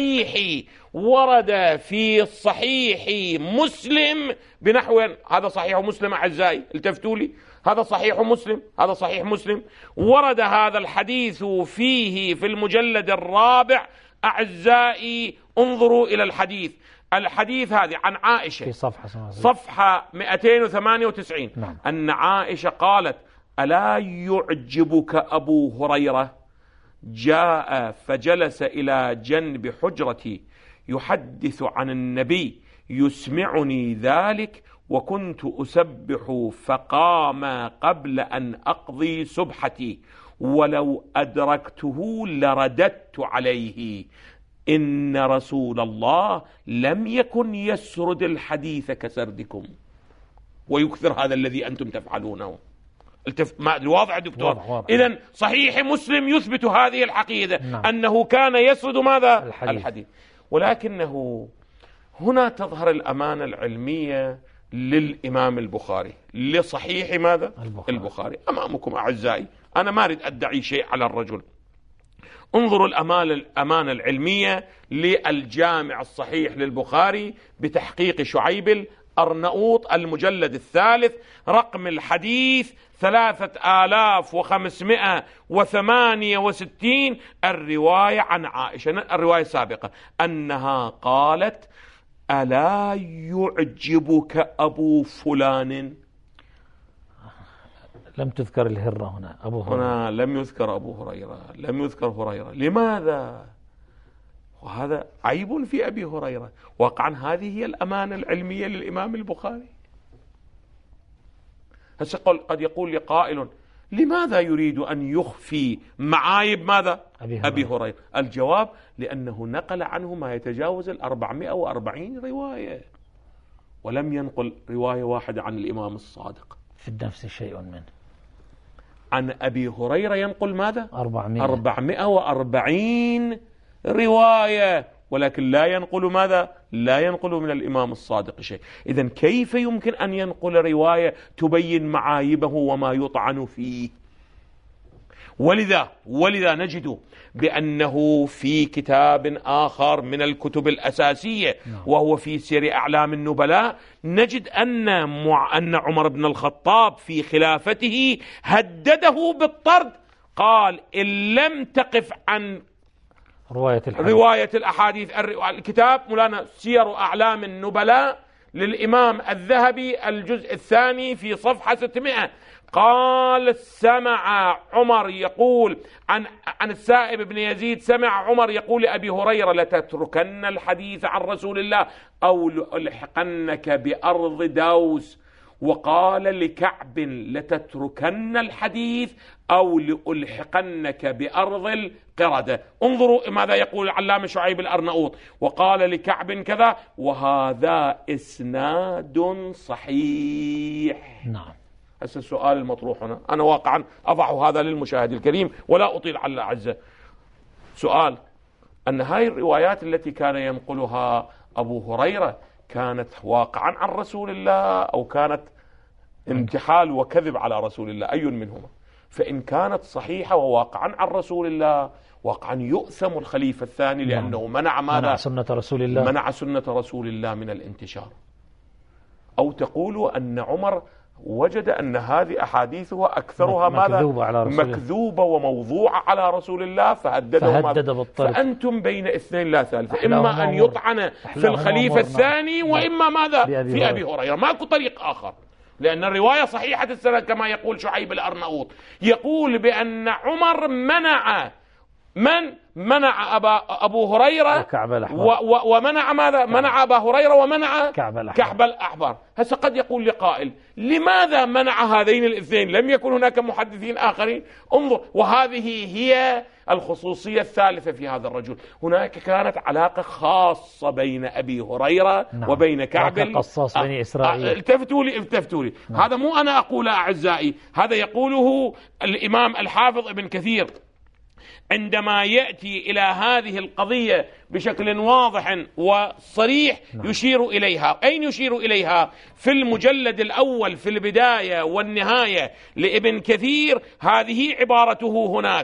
الصحيح مسلم بنحو، هذا صحيح مسلم أعزائي، التفتوا لي، هذا صحيح مسلم، ورد هذا الحديث فيه في المجلد 4 أعزائي. انظروا إلى الحديث هذه عن عائشة في صفحة 298. نعم. أن عائشة قالت: ألا يعجبك أبو هريرة؟ جاء فجلس إلى جنب حجرتي يحدث عن النبي يسمعني ذلك، وكنت أسبح فقام قبل أن أقضي سبحتي، ولو أدركته لرددت عليه. إن رسول الله لم يكن يسرد الحديث كسردكم ويكثر هذا الذي أنتم تفعلونه. الواضح دكتور؟ إذن صحيح مسلم يثبت هذه العقيدة. نعم. أنه كان يسرد ماذا؟ الحديث. ولكنه هنا تظهر الأمانة العلمية للإمام البخاري، لصحيح ماذا؟ البخاري. أمامكم أعزائي، أنا ما أريد أدعي شيء على الرجل. انظروا الأمانة العلمية للجامع الصحيح للبخاري بتحقيق شعيب الأرنؤوط، المجلد 3، رقم الحديث 3568، الرواية عن عائشة، الرواية السابقة، أنها قالت: ألا يعجبك أبو فلان؟ لم تذكر الهرة هنا أبو هريرة. هنا لم يذكر أبو هريرة، لم يذكر هريرة. لماذا؟ وهذا عيب في أبي هريرة. واقعا هذه هي الأمانة العلمية للإمام البخاري. هسه قد يقول لي قائل: لماذا يريد أن يخفي معايب ماذا؟ أبي هريرة. الجواب: لأنه نقل عنه ما يتجاوز 440 رواية، ولم ينقل رواية واحدة عن الإمام الصادق. في النفس شيء منه. عن أبي هريرة ينقل ماذا؟ 440 رواية، ولكن لا ينقل ماذا؟ لا ينقل من الإمام الصادق شيء. إذن كيف يمكن أن ينقل رواية تبين معايبه وما يطعن فيه؟ ولذا نجد بأنه في كتاب آخر من الكتب الأساسية وهو في سير أعلام النبلاء، نجد أن عمر بن الخطاب في خلافته هدده بالطرد. قال: إن لم تقف عن رواية الأحاديث، الكتاب مولانا سير أعلام النبلاء للإمام الذهبي الجزء الثاني في صفحة 600، قال: سمع عمر يقول عن السائب بن يزيد، سمع عمر يقول لأبي هريرة: لتتركن الحديث عن رسول الله أو لألحقنك بأرض دوس. وقال لكعب: لتتركن الحديث أو لألحقنك بأرض القردة. انظروا ماذا يقول العلامة شعيب الأرناؤوط: وقال لكعب كذا، وهذا إسناد صحيح. نعم. هسه السؤال المطروح هنا، أنا واقعا أضع هذا للمشاهد الكريم ولا أطيل على الأعزة. سؤال: أن هاي الروايات التي كان ينقلها أبو هريرة كانت واقعا عن رسول الله أو كانت انتحال وكذب على رسول الله؟ أي منهما؟ فإن كانت صحيحة وواقعا عن رسول الله، واقعا يؤثم الخليفة الثاني لأنه منع ماذا؟ منع سنة رسول الله، منع سنة رسول الله من الانتشار. أو تقول أن عمر وجد أن هذه أحاديثها أكثرها مكذوبة وموضوعة على رسول الله فهدده بالطرد. فأنتم بين اثنين لا ثالث، إما أن يطعن في الخليفة الثاني وإما ماذا؟ في أبي هريرة. ماكو طريق آخر، لأن الرواية صحيحة السند كما يقول شعيب الأرناؤوط. يقول بأن عمر منع أبو هريرة ومنع ماذا؟ منع أبا هريرة ومنع كعب الأحبار. هسه قد يقول لقائل: لماذا منع هذين الاثنين؟ لم يكن هناك محدثين آخرين؟ انظر، وهذه هي الخصوصية الثالثة في هذا الرجل. هناك كانت علاقة خاصة بين أبي هريرة وبين كعب، قصاص بني إسرائيل. التفتوا لي. هذا مو أنا أقول أعزائي، هذا يقوله الإمام الحافظ ابن كثير عندما يأتي إلى هذه القضية بشكل واضح وصريح. يشير إليها. أين يشير إليها؟ في المجلد الأول في البداية والنهاية لابن كثير. هذه عبارته هناك،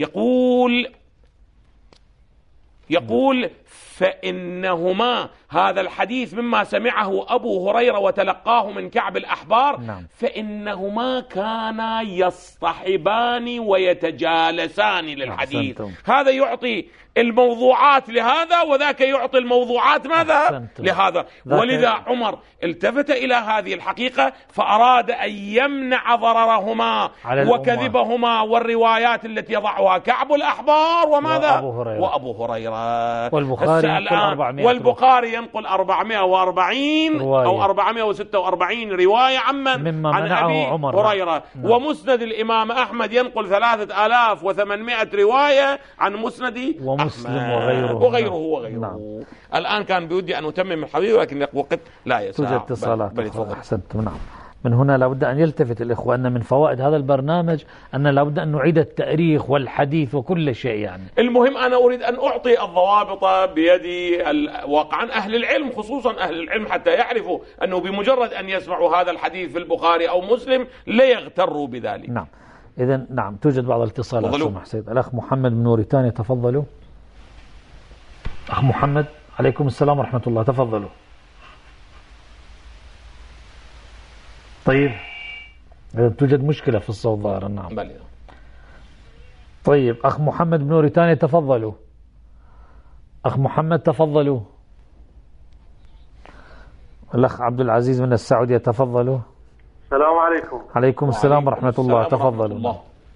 يقول فإنهما، هذا الحديث مما سمعه أبو هريرة وتلقاه من كعب الأحبار، فإنهما كانا يصطحبان ويتجالسان للحديث. هذا يعطي الموضوعات لهذا وذاك يعطي الموضوعات ماذا؟ لهذا. ولذا عمر التفت إلى هذه الحقيقة فأراد أن يمنع ضررهما وكذبهما والروايات التي يضعها كعب الأحبار وماذا؟ وأبو هريرة. والبخاري ينقل 440 أو 446 رواية عن أبي هريرة. ومسند الإمام أحمد ينقل 3800 رواية عن مسند ومسلم وغيره. الآن كان بودي أن أتمم الحديث ولكن وقت لا يسع. توجد اتصالات. أحسنتم. نعم. من هنا لابد أن يلتفت الإخوة أن من فوائد هذا البرنامج أن لابد أن نعيد التاريخ والحديث وكل شيء. يعني المهم أنا أريد أن أعطي الضوابط بيدي واقعا أهل العلم، خصوصا أهل العلم، حتى يعرفوا أنه بمجرد أن يسمعوا هذا الحديث في البخاري أو مسلم لا يغتروا بذلك. نعم. إذن نعم توجد بعض الاتصالات. سمح سيد الأخ محمد من موريتانيا، تفضلوا. أخ محمد، عليكم السلام ورحمة الله، تفضلوا. طيب توجد مشكلة في الصوت ظاهرا. نعم. طيب أخ محمد من موريتانيا، تفضلوا. أخ محمد تفضلوا. الأخ عبد العزيز من السعودية، تفضلوا. السلام عليكم. عليكم السلام ورحمة الله. تفضلوا.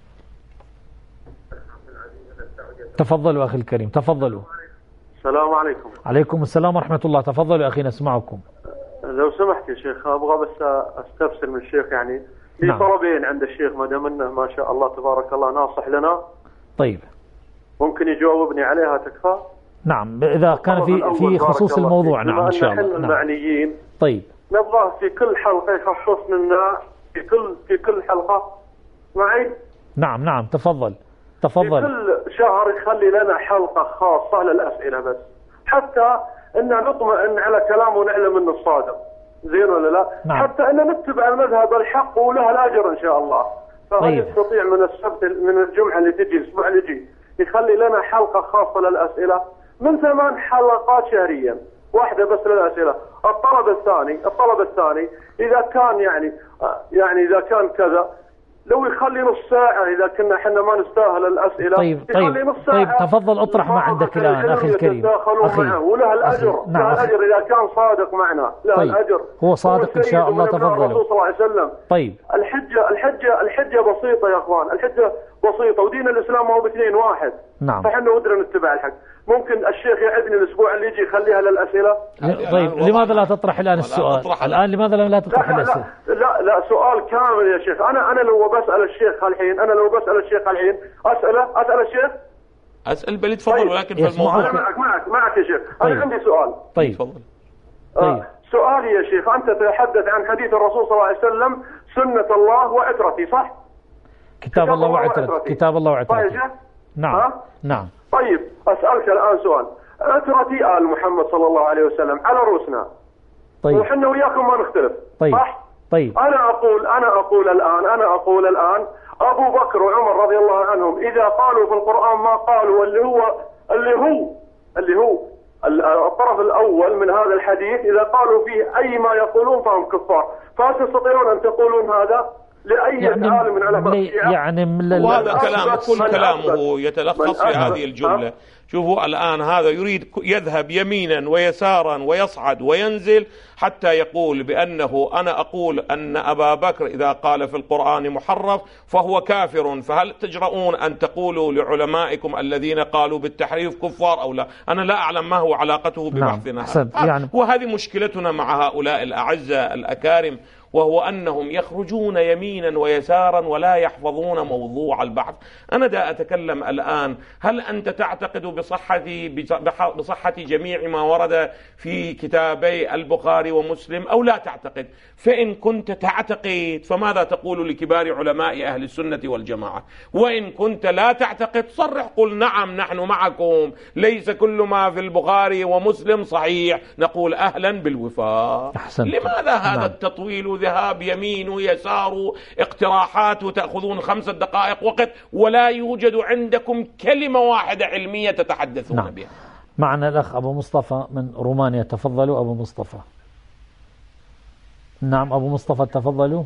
تفضلوا أخي الكريم، تفضلوا. السلام عليكم. عليكم السلام ورحمة الله. تفضلوا أخي نسمعكم. لو سمحت يا شيخ، أبغى بس أستفسر من الشيخ، يعني لي نعم. طلبين عند الشيخ ما دام انه ما شاء الله تبارك الله ناصح لنا. طيب ممكن يجاوبني عليها تكفى؟ نعم، إذا كان في خصوص الموضوع. نعم إن شاء الله. نحن المعنيين طيب نبغى في كل حلقة يخصص لنا في كل حلقة معي. نعم تفضل. في كل شهر يخلي لنا حلقة خاصة للأسئلة بس، حتى ان نطمئن على كلامه ونعلم انه الصادق، زين ولا لا؟ نعم. حتى ان نتبع المذهب الحق وله الاجر ان شاء الله. فهل طيب. يستطيع من السبت من الجمعة اللي تجي الاسبوع اللي يجي يخلي لنا حلقة خاصة للأسئلة من 8 حلقات شهريا، واحدة بس للأسئلة. الطلب الثاني إذا كان يعني إذا كان كذا لو يخلي نص ساعة، إذا كنا احنا ما نستاهل الأسئلة. طيب تفضل اطرح ما عندك الآن أخي الكريم. أخي وله الأجر. نعم. له الأجر إذا كان صادق معنا، له طيب. الأجر. هو صادق إن شاء الله. تفضلوا. الرسول صلى الله عليه وسلم. طيب الحجة بسيطة يا أخوان، الحجة بسيطة، ودين الإسلام هو باثنين واحد. نعم. فإحنا ودنا نتبع الحق. ممكن الشيخ يعدني الأسبوع اللي يجي يخليها للأسئلة. طيب لماذا لا تطرح الآن السؤال؟ الآن لماذا لا تطرح الأسئلة؟ لا سؤال كامل يا شيخ. أنا لو بسأل الشيخ الحين أسأل الشيخ. أسأل بل تفضل. طيب. ولكن في الموضوع معك يا شيخ. طيب. أنا عندي سؤال. طيب تفضل. طيب. سؤالي يا شيخ، أنت تتحدث عن حديث الرسول صلى الله عليه وسلم سنة الله وعترتي، صح؟ كتاب الله وعترتي. كتاب الله وعترتي. طيب. نعم. نعم. طيب أسألك الآن سؤال. عترتي آل محمد صلى الله عليه وسلم على رؤوسنا. طيب. وحنا وياكم ما نختلف. طيب. صح؟ طيب. أنا أقول الآن أبو بكر وعمر رضي الله عنهم إذا قالوا في القرآن ما قالوا اللي هو الطرف الأول من هذا الحديث، إذا قالوا فيه أي ما يقولون فهم كفار. فهل تستطيعون أن تقولون هذا لأي عالم من علماء الشيعة؟ وهذا كل كلامه يتلخص في هذه الجملة. شوفوا الآن هذا يريد يذهب يمينا ويسارا ويصعد وينزل حتى يقول بأنه أنا أقول أن أبا بكر إذا قال في القرآن محرف فهو كافر، فهل تجرؤون أن تقولوا لعلمائكم الذين قالوا بالتحريف كفار أو لا؟ أنا لا أعلم ما هو علاقته ببحثنا. نعم. وهذه مشكلتنا مع هؤلاء الأعزة الأكارم، وهو أنهم يخرجون يمينا ويسارا ولا يحفظون موضوع البحث. أنا دا أتكلم الآن، هل أنت تعتقد بصحة جميع ما ورد في كتابي البخاري ومسلم أو لا تعتقد؟ فإن كنت تعتقد فماذا تقول لكبار علماء أهل السنة والجماعة؟ وإن كنت لا تعتقد صرح، قل نعم نحن معكم، ليس كل ما في البخاري ومسلم صحيح، نقول أهلا بالوفاق. لماذا هذا التطويل، ذهاب يمين ويسار، اقتراحات، وتأخذون 5 دقائق وقت ولا يوجد عندكم كلمة واحدة علمية تتحدثون بها؟ معنا الأخ أبو مصطفى من رومانيا. تفضلوا أبو مصطفى. نعم أبو مصطفى تفضلوا.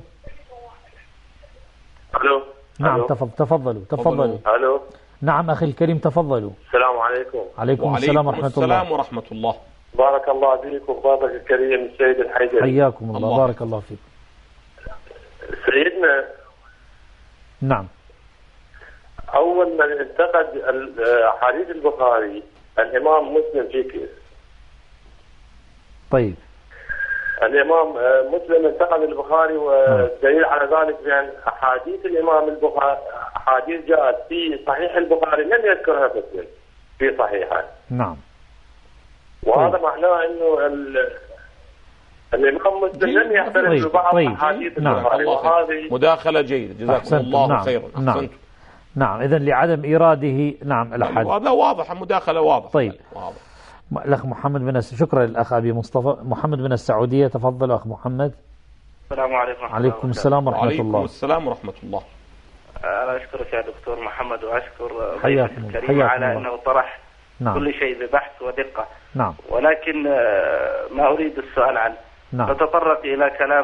ألو. نعم تفضلوا. ألو. نعم أخي الكريم تفضلوا. السلام عليكم. عليكم السلام ورحمة الله. بارك الله فيك وبارك الكريم السيد الحيدري. حياكم الله. بارك الله فيك سيدنا. نعم. أول من انتقد حديث البخاري الإمام مسلم فيك. طيب. الإمام مسلم انتقد البخاري، والدليل على ذلك بأن أحاديث الإمام البخاري أحاديث جاءت في صحيح البخاري لم يذكرها مسلم في صحيحه. نعم. وهذا معناه إنه الإمام مسلم لم يحترم ببعض أحاديث البخاري. وهذه مداخلة جيدة، جزاكم الله خيرا. نعم. إذن لعدم إيراده الأحاديث. هذا واضح، مداخلة واضحة. طيب. الأخ محمد بن شكرا للأخ أبي مصطفى. محمد من السعودية. تفضل أخ محمد. السلام عليكم. عليكم السلام ورحمة الله. وعليكم السلام ورحمة الله. أنا أشكرك يا دكتور محمد، وأشكر ضيفك الكريم على أنه طرح كل شيء ببحث ودقة. نعم. ولكن ما أريد السؤال عنه. نعم. نتطرق إلى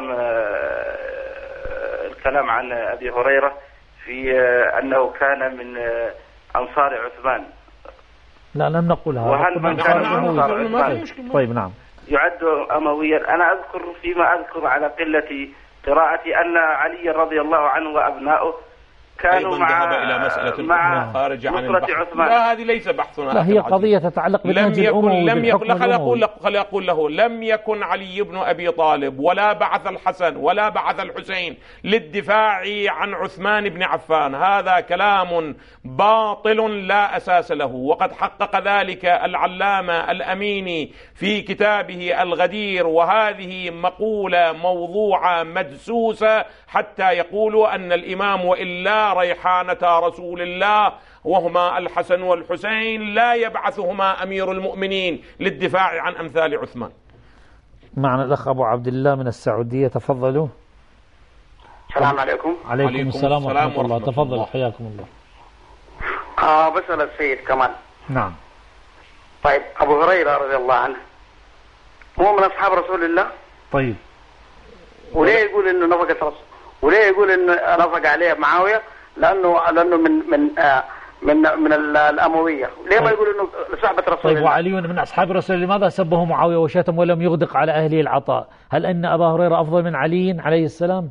الكلام عن أبي هريرة في أنه كان من أنصار عثمان. لا لم نقل هذا. وهل من كان من أنصار عثمان طيب. نعم. يعد أمويا؟ أنا أذكر فيما أذكر على قلة قراءتي أن علي رضي الله عنه وأبنائه كانوا أيضا ذهب إلى مسألة مع خارجة عن نصرة البحث. عثمان. لا، هذه ليس بحثنا. لا، هي قضية تتعلق بالنهج الأموي بالحكم الأموي. خلي أقول له لم يكن علي بن أبي طالب ولا بعث الحسن ولا بعث الحسين للدفاع عن عثمان بن عفان. هذا كلام باطل لا أساس له، وقد حقق ذلك العلامة الأميني في كتابه الغدير، وهذه مقولة موضوعة مدسوسة حتى يقولوا أن الإمام وإلا ريحانة رسول الله وهما الحسن والحسين لا يبعثهما أمير المؤمنين للدفاع عن أمثال عثمان. معنا الأخ أبو عبد الله من السعودية، تفضلوا. السلام عليكم. عليكم السلام ورحمة الله. تفضل، حياكم الله. بسأل السيد كمال. نعم. طيب، أبو هريرة رضي الله عنه هو من أصحاب رسول الله؟ طيب، وليه يقول إنه نفقت رسول؟ وليه يقول إنه نفق عليه معاوية؟ لأنه من الأموية. ليه ما يقول إنه صحبة رسول طيب الله؟ وعلي من أصحاب الرسول، لماذا سبه معاوية وشتم ولم يغدق على أهله العطاء؟ هل أن أبا هريرة أفضل من علي عليه السلام؟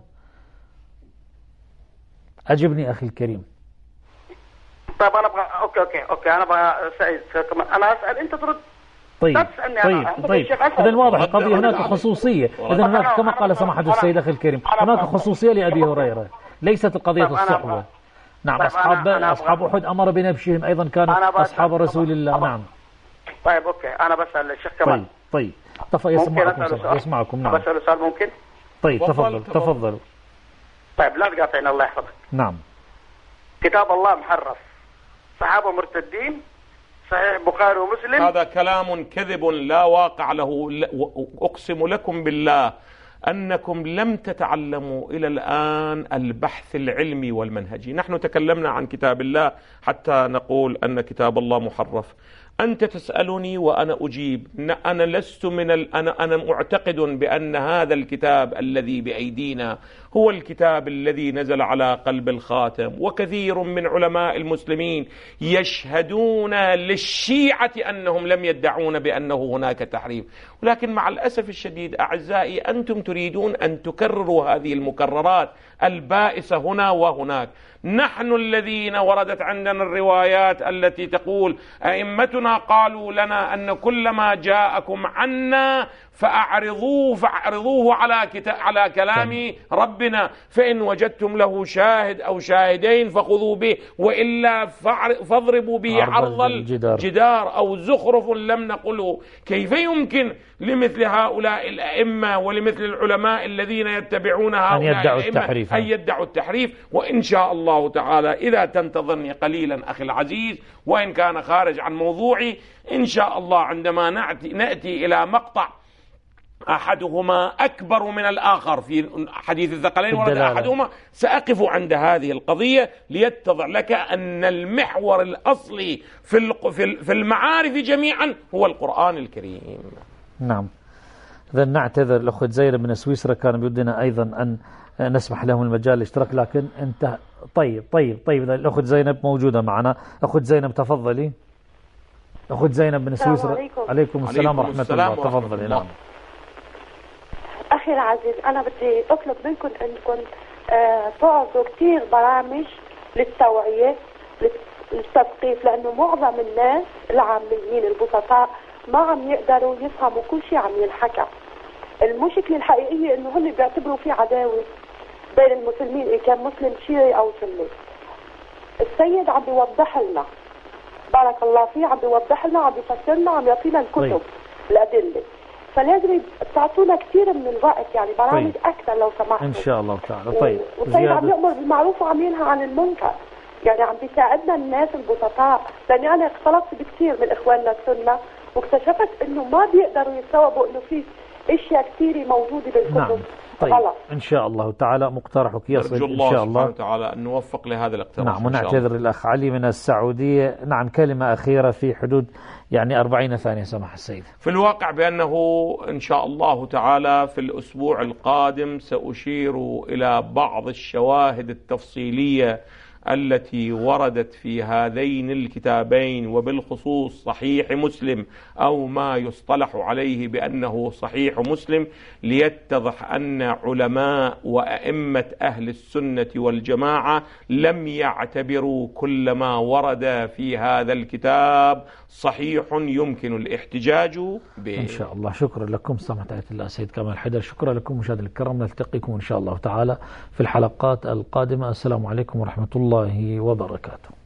أجبني أخي الكريم. طيب أنا أبغى أوكي أنا أبغى سعيد أنا أسأل أنت ترد. طيب إذا واضح القضية هناك خصوصية. إذا هناك كما قال سماحة السيد أخي الكريم هناك خصوصية لأبي هريرة، ليست القضية الصحبة. نعم. أصحاب أحد أمر بنبشهم أيضا كانوا أصحاب رسول الله. نعم. طيب أوكي، أنا بسأل الشيخ كمال. طيب يسمعكم. نعم. بسأل سؤال ممكن؟ طيب تفضلوا. طيب لا تقاطعنا الله يحفظك. نعم. كتاب الله محرف، صحابة مرتدين، صحيح البخاري ومسلم. هذا كلام كذب لا واقع له. أقسم لكم بالله أنكم لم تتعلموا إلى الآن البحث العلمي والمنهجي. نحن تكلمنا عن كتاب الله حتى نقول أن كتاب الله محرف. أنت تسألني وأنا أجيب. أنا لست أنا معتقد بأن هذا الكتاب الذي بأيدينا هو الكتاب الذي نزل على قلب الخاتم، وكثير من علماء المسلمين يشهدون للشيعة أنهم لم يدعون بأنه هناك تحريف. ولكن مع الأسف الشديد أعزائي، أنتم تريدون أن تكرروا هذه المكررات البائسة هنا وهناك. نحن الذين وردت عندنا الروايات التي تقول أئمتنا قالوا لنا أن كل ما جاءكم عنا فأعرضوه على كلام ربنا، فإن وجدتم له شاهد أو شاهدين فخذوا به، وإلا فاضربوا به عرض الجدار أو زخرف لم نقله. كيف يمكن لمثل هؤلاء الأئمة ولمثل العلماء الذين يتبعون هؤلاء الأئمة أن يدعوا التحريف؟ وإن شاء الله تعالى إذا تنتظرني قليلا أخي العزيز، وإن كان خارج عن موضوعي، إن شاء الله عندما نأتي إلى مقطع أحدهما أكبر من الآخر في حديث الثقلين ورد أحدهما، سأقف عند هذه القضية ليتضح لك أن المحور الأصلي في المعارف جميعا هو القرآن الكريم. نعم. إذا نعتذر الأخت زينب من سويسرا، كان بودنا أيضا أن نسمح لهم المجال الاشتراك لكن انتهى. طيب إذا الأخت زينب موجودة معنا. أخت زينب تفضلي. أخت زينب من سويسرا. عليكم السلام ورحمة الله. تفضلي. نعم. أخي العزيز، أنا بدي أطلب منكم أنكم تعرضوا كثير برامج للتوعية للتثقيف، لأنه معظم الناس العاميين البسطاء ما عم يقدروا يفهموا كل شيء عم ينحكى. المشكلة الحقيقية أنه هن بيعتبروا في عداوة بين المسلمين، إن كان مسلم شيعي أو سني. السيد عم بيوضح لنا، بارك الله فيه، عم بيوضح لنا، عم بيفسر لنا، عم يعطينا الكتب الأدلة. فلازم تعطونا كثير من الوقت، يعني برامج أكثر لو سمحتوا. إن شاء الله تعالى. والسيد عم يأمر بالمعروف وعم ينهى عن المنكر، يعني عم بيساعدنا الناس البسطاء. لأني أنا اختلطت بكثير من إخواننا السنة واكتشفت إنه ما بيقدروا يستوعبوا إنه في أشياء كثيرة موجودة بالكتب. نعم. طيب إن شاء الله تعالى مقترحك يصل إن شاء الله تعالى أن نوفق لهذا الاقتراح. نعم. ونعتذر الأخ علي من السعودية. نعم. كلمة أخيرة في حدود 40 ثانية سمح السيد. في الواقع بأنه إن شاء الله تعالى في الأسبوع القادم سأشير إلى بعض الشواهد التفصيلية التي وردت في هذين الكتابين وبالخصوص صحيح مسلم أو ما يصطلح عليه بأنه صحيح مسلم، ليتضح أن علماء وأئمة أهل السنة والجماعة لم يعتبروا كل ما ورد في هذا الكتاب صحيح يمكن الاحتجاج به. إن شاء الله. شكرا لكم سماحة آية الله سيد كمال حيدر، شكرا لكم مشاهدينا الكرام، نلتقيكم إن شاء الله تعالى في الحلقات القادمة. السلام عليكم ورحمة الله وبركاته.